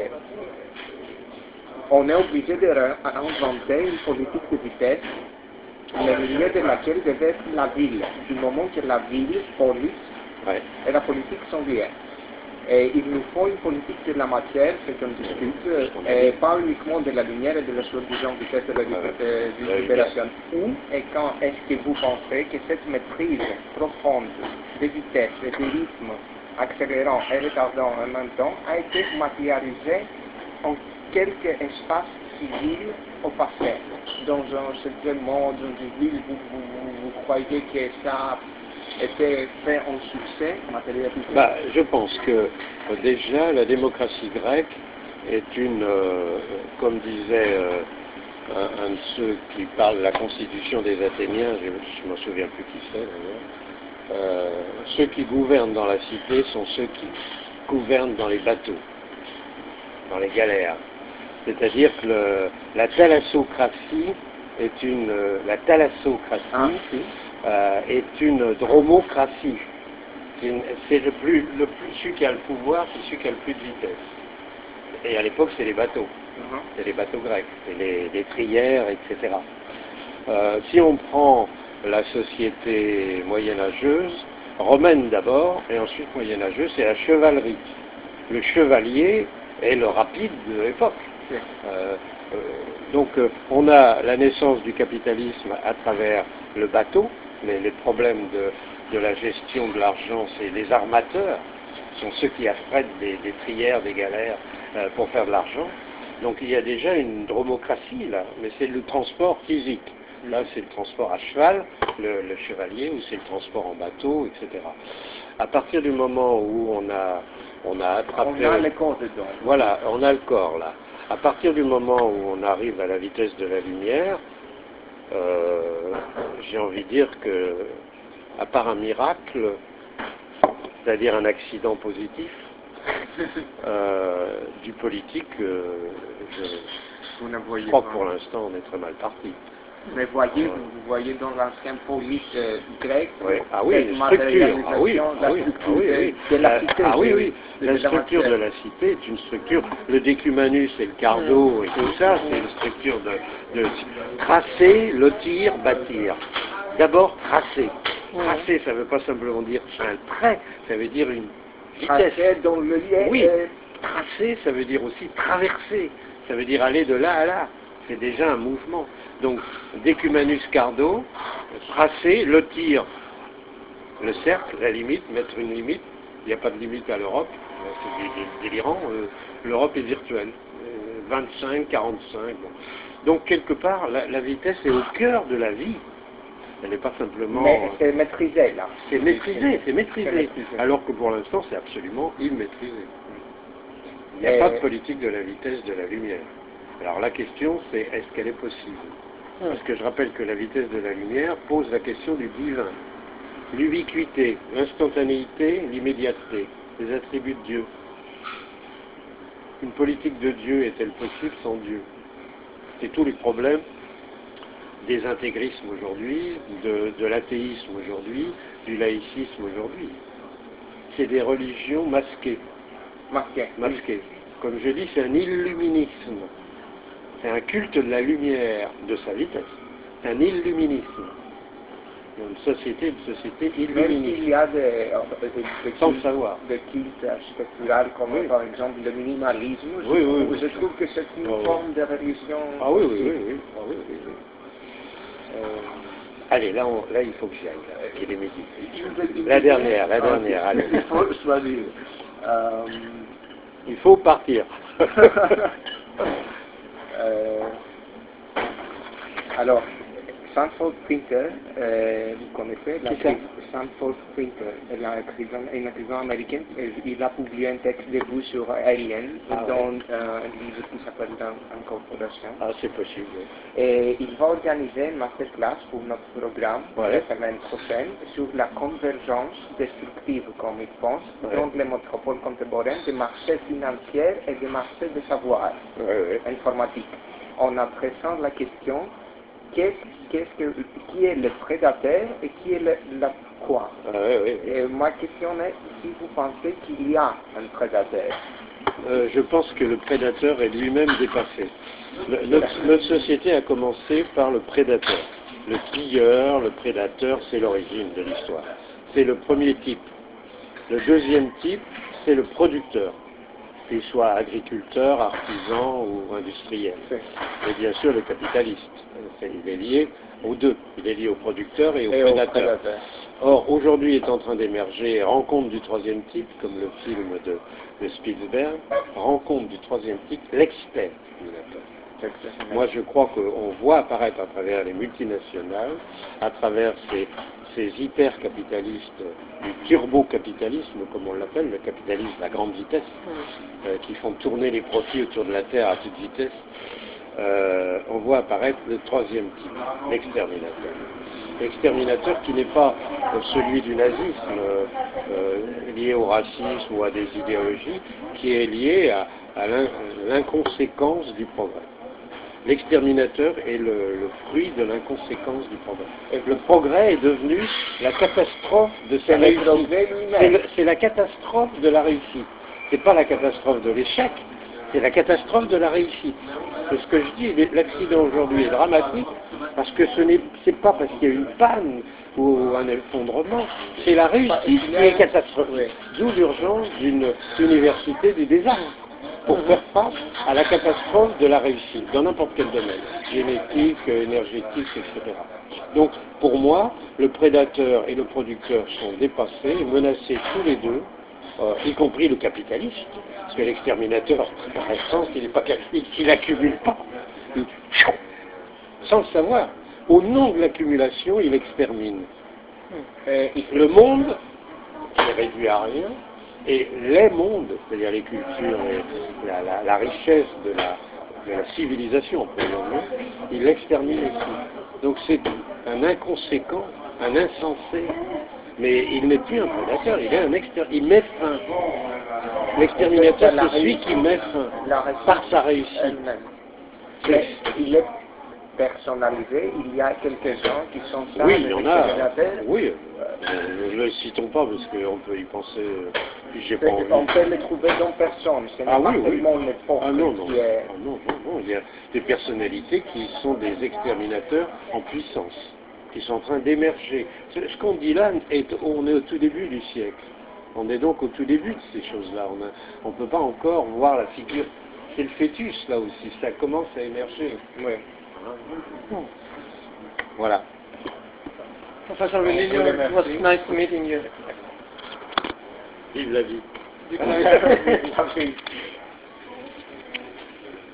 on est obligé de réinventer une politique de vitesse, le milieu de laquelle devait être la ville, du moment que la ville, police, Ouais. et la politique sont liées. Et il nous faut une politique de la matière, ce qu'on discute, et pas uniquement de la lumière et de la soi-disant vitesse de la Ouais. récupération. Où et quand est-ce que vous pensez que cette maîtrise profonde de vitesse et de rythme, accélérant et retardant en même temps, a été matérialisée en quelques espaces civile au passé. Dans un certain monde, dans une ville, vous, vous, vous, vous croyez que ça était fait en succès matérialisé? Bah, je pense que euh, déjà la démocratie grecque est une, euh, comme disait euh, un, un de ceux qui parle de la constitution des Athéniens, je ne me souviens plus qui c'est d'ailleurs, euh, ceux qui gouvernent dans la cité sont ceux qui gouvernent dans les bateaux, dans les galères. C'est-à-dire que le, la thalassocratie est une, euh, la thalassocratie Ah, si. euh, est une dromocratie. C'est une- c'est le plus, le plus, celui qui a le pouvoir, c'est celui qui a le plus de vitesse. Et à l'époque, c'est les bateaux. Mhm. C'est les bateaux grecs, c'est les, les trières, et cetera. Euh, si on prend la société moyenâgeuse, romaine d'abord, et ensuite moyenâgeuse, c'est la chevalerie. Le chevalier est le rapide de l'époque. Oui. Euh, euh, donc euh, on a la naissance du capitalisme à travers le bateau, mais les problèmes de, de la gestion de l'argent, c'est les armateurs, sont ceux qui affrètent des, des trières, des galères euh, pour faire de l'argent. Donc il y a déjà une dromocratie là, mais c'est le transport physique. Là c'est le transport à cheval, le, le chevalier, ou c'est le transport en bateau, et cetera. À partir du moment où on a, on a attrapé... On a le corps dedans. Voilà, on a le corps là. À partir du moment où on arrive à la vitesse de la lumière, euh, j'ai envie de dire que, à part un miracle, c'est-à-dire un accident positif, euh, du politique, euh, je, Vous ne je voyez crois pas. que pour l'instant on est très mal parti. Mais voyez, vous, vous voyez dans l'ancien polyte euh, grec, Oui. Ah oui, cette une structure. Ah oui, matérialisation, ah la oui, structure ah oui, de, oui. de la La- cité. Ah oui, de- oui. de- La de structure de matière. la cité est une structure, le décumanus et le cardo et tout ça, c'est une structure de, de tracer, lotir, bâtir. D'abord, tracer. Tracer, ça ne veut pas simplement dire un trait, ça veut dire une vitesse. Tracer dans le lien. Oui, euh, tracer, ça veut dire aussi traverser. Ça veut dire aller de là à là. C'est déjà un mouvement. Donc, décumanus cardo, tracer, lotir, le cercle, la limite, mettre une limite. Il n'y a pas de limite à l'Europe. C'est dé- dé- délirant. Euh, L'Europe est virtuelle. Euh, vingt-cinq, quarante-cinq. Bon. Donc, quelque part, la, la vitesse est au cœur de la vie. Elle n'est pas simplement... mais c'est maîtrisé là. C'est maîtrisé, c'est maîtrisé. C'est maîtrisé. Alors que pour l'instant, c'est absolument immaîtrisé. Il n'y a Et- pas de politique de la vitesse de la lumière. Alors la question, c'est est-ce qu'elle est possible? Parce que je rappelle que la vitesse de la lumière pose la question du divin. L'ubiquité, l'instantanéité, l'immédiateté, les attributs de Dieu. Une politique de Dieu est-elle possible sans Dieu? C'est tous les problèmes des intégrismes aujourd'hui, de, de l'athéisme aujourd'hui, du laïcisme aujourd'hui. C'est des religions masquées. Masqué. Masquées. Comme je dis, c'est un illuminisme. C'est un culte de la lumière, de sa vitesse. C'est un illuminisme. Une société, une société Même illuministe. s'il y a des, euh, des, des Sans le cultes- savoir. des cultes architecturaux comme Oui. par exemple le minimalisme, je, Oui, oui, trouve, oui. je trouve que c'est une Ah oui. forme de religion Ah oui, oui, aussi. oui, oui. Ah oui, oui, oui. Euh, allez, là, on- là, il faut que j'y aille, là, qu'il est midi. Une- une- La dernière, la Ah, dernière, ok. allez. Il faut choisir. Euh, Il faut partir. euh, alors, Sanford Printer, euh, vous connaissez la Qui ça? Sanford Printer, elle est un écrivain, un écrivain américain. Et il a publié un texte de vous sur Alien Ah ouais. dans euh, un livre qui s'appelle Incorporation. Ah, c'est possible. oui. Et il va organiser une masterclass pour notre programme Ouais. la semaine prochaine sur la convergence destructive, comme il pense, Ouais. dans les métropoles contemporaines des marchés financiers et des marchés de savoir Ouais, ouais. informatique. En adressant la question qu'est-ce, qu'est-ce que, qui est le prédateur et qui est le, la proie. Ah, ouais, ouais, ouais. Et ma question est si vous pensez qu'il y a un prédateur. Euh, je pense que le prédateur est lui-même dépassé. Le- notre, notre société a commencé par le prédateur. Le pilleur, le prédateur, c'est l'origine de l'histoire. C'est le premier type. Le deuxième type, c'est le producteur, qu'il soit agriculteur, artisan ou industriel. Et bien sûr, le capitaliste. C'est- il est lié aux deux. Il est lié au producteur et au Et au prédateur. prédateur. Or, aujourd'hui est en train d'émerger Rencontre du troisième type, comme le film de, de Spielberg, Rencontre du troisième type, l'expert, il l'appelle. Moi, je crois qu'on voit apparaître à travers les multinationales, à travers ces, ces hyper-capitalistes, du turbo-capitalisme, comme on l'appelle, le capitalisme à grande vitesse, euh, qui font tourner les profits autour de la Terre à toute vitesse, euh, on voit apparaître le troisième type, l'exterminateur. L'exterminateur qui n'est pas euh, celui du nazisme, euh, euh, lié au racisme ou à des idéologies, qui est lié à, à l'inconséquence du progrès. L'exterminateur est le, le fruit de l'inconséquence du progrès. Et le progrès est devenu la catastrophe de sa réussite. C'est la catastrophe de la réussite. C'est pas la catastrophe de l'échec, c'est la catastrophe de la réussite. C'est ce que je dis, l'accident aujourd'hui est dramatique parce que ce n'est pas parce qu'il y a une panne ou un effondrement, c'est la réussite qui est catastrophique. D'où l'urgence d'une université du désastre, pour faire face à la catastrophe de la réussite, dans n'importe quel domaine, génétique, énergétique, et cetera. Donc, pour moi, le prédateur et le producteur sont dépassés et menacés tous les deux, euh, y compris le capitaliste, parce que l'exterminateur, par essence, il n'est pas capitaliste, il n'accumule pas. Il, sans le savoir, au nom de l'accumulation, il extermine. Et le monde est réduit à rien, et les mondes, c'est-à-dire les cultures, et la, la, la richesse de la, de la civilisation, on peut le nommer, il l'extermine aussi. Donc c'est un inconséquent, un insensé, mais il n'est plus un prédateur, il est un exter... il met fin. L'exterminateur, c'est celui qui met fin par sa réussite. Il est personnalisé, il y a quelques-uns qui sont ça, oui, il y en a. Oui, euh, ne le citons pas parce qu'on peut y penser. Euh, j'ai pas envie. On peut les trouver dans personne. Ce n'est ah pas oui, tellement oui. l'époque ah, non, non. qui est. Ah, non, non, non. Il y a des personnalités qui sont des exterminateurs en puissance, qui sont en train d'émerger. Ce qu'on dit là, est, on est au tout début du siècle. On est donc au tout début de ces choses-là. On ne peut pas encore voir la figure. C'est le fœtus là aussi. Ça commence à émerger. Oui. Voilà. Professor Virilio, it was nice meeting you. Vive la vie. Vive la vie.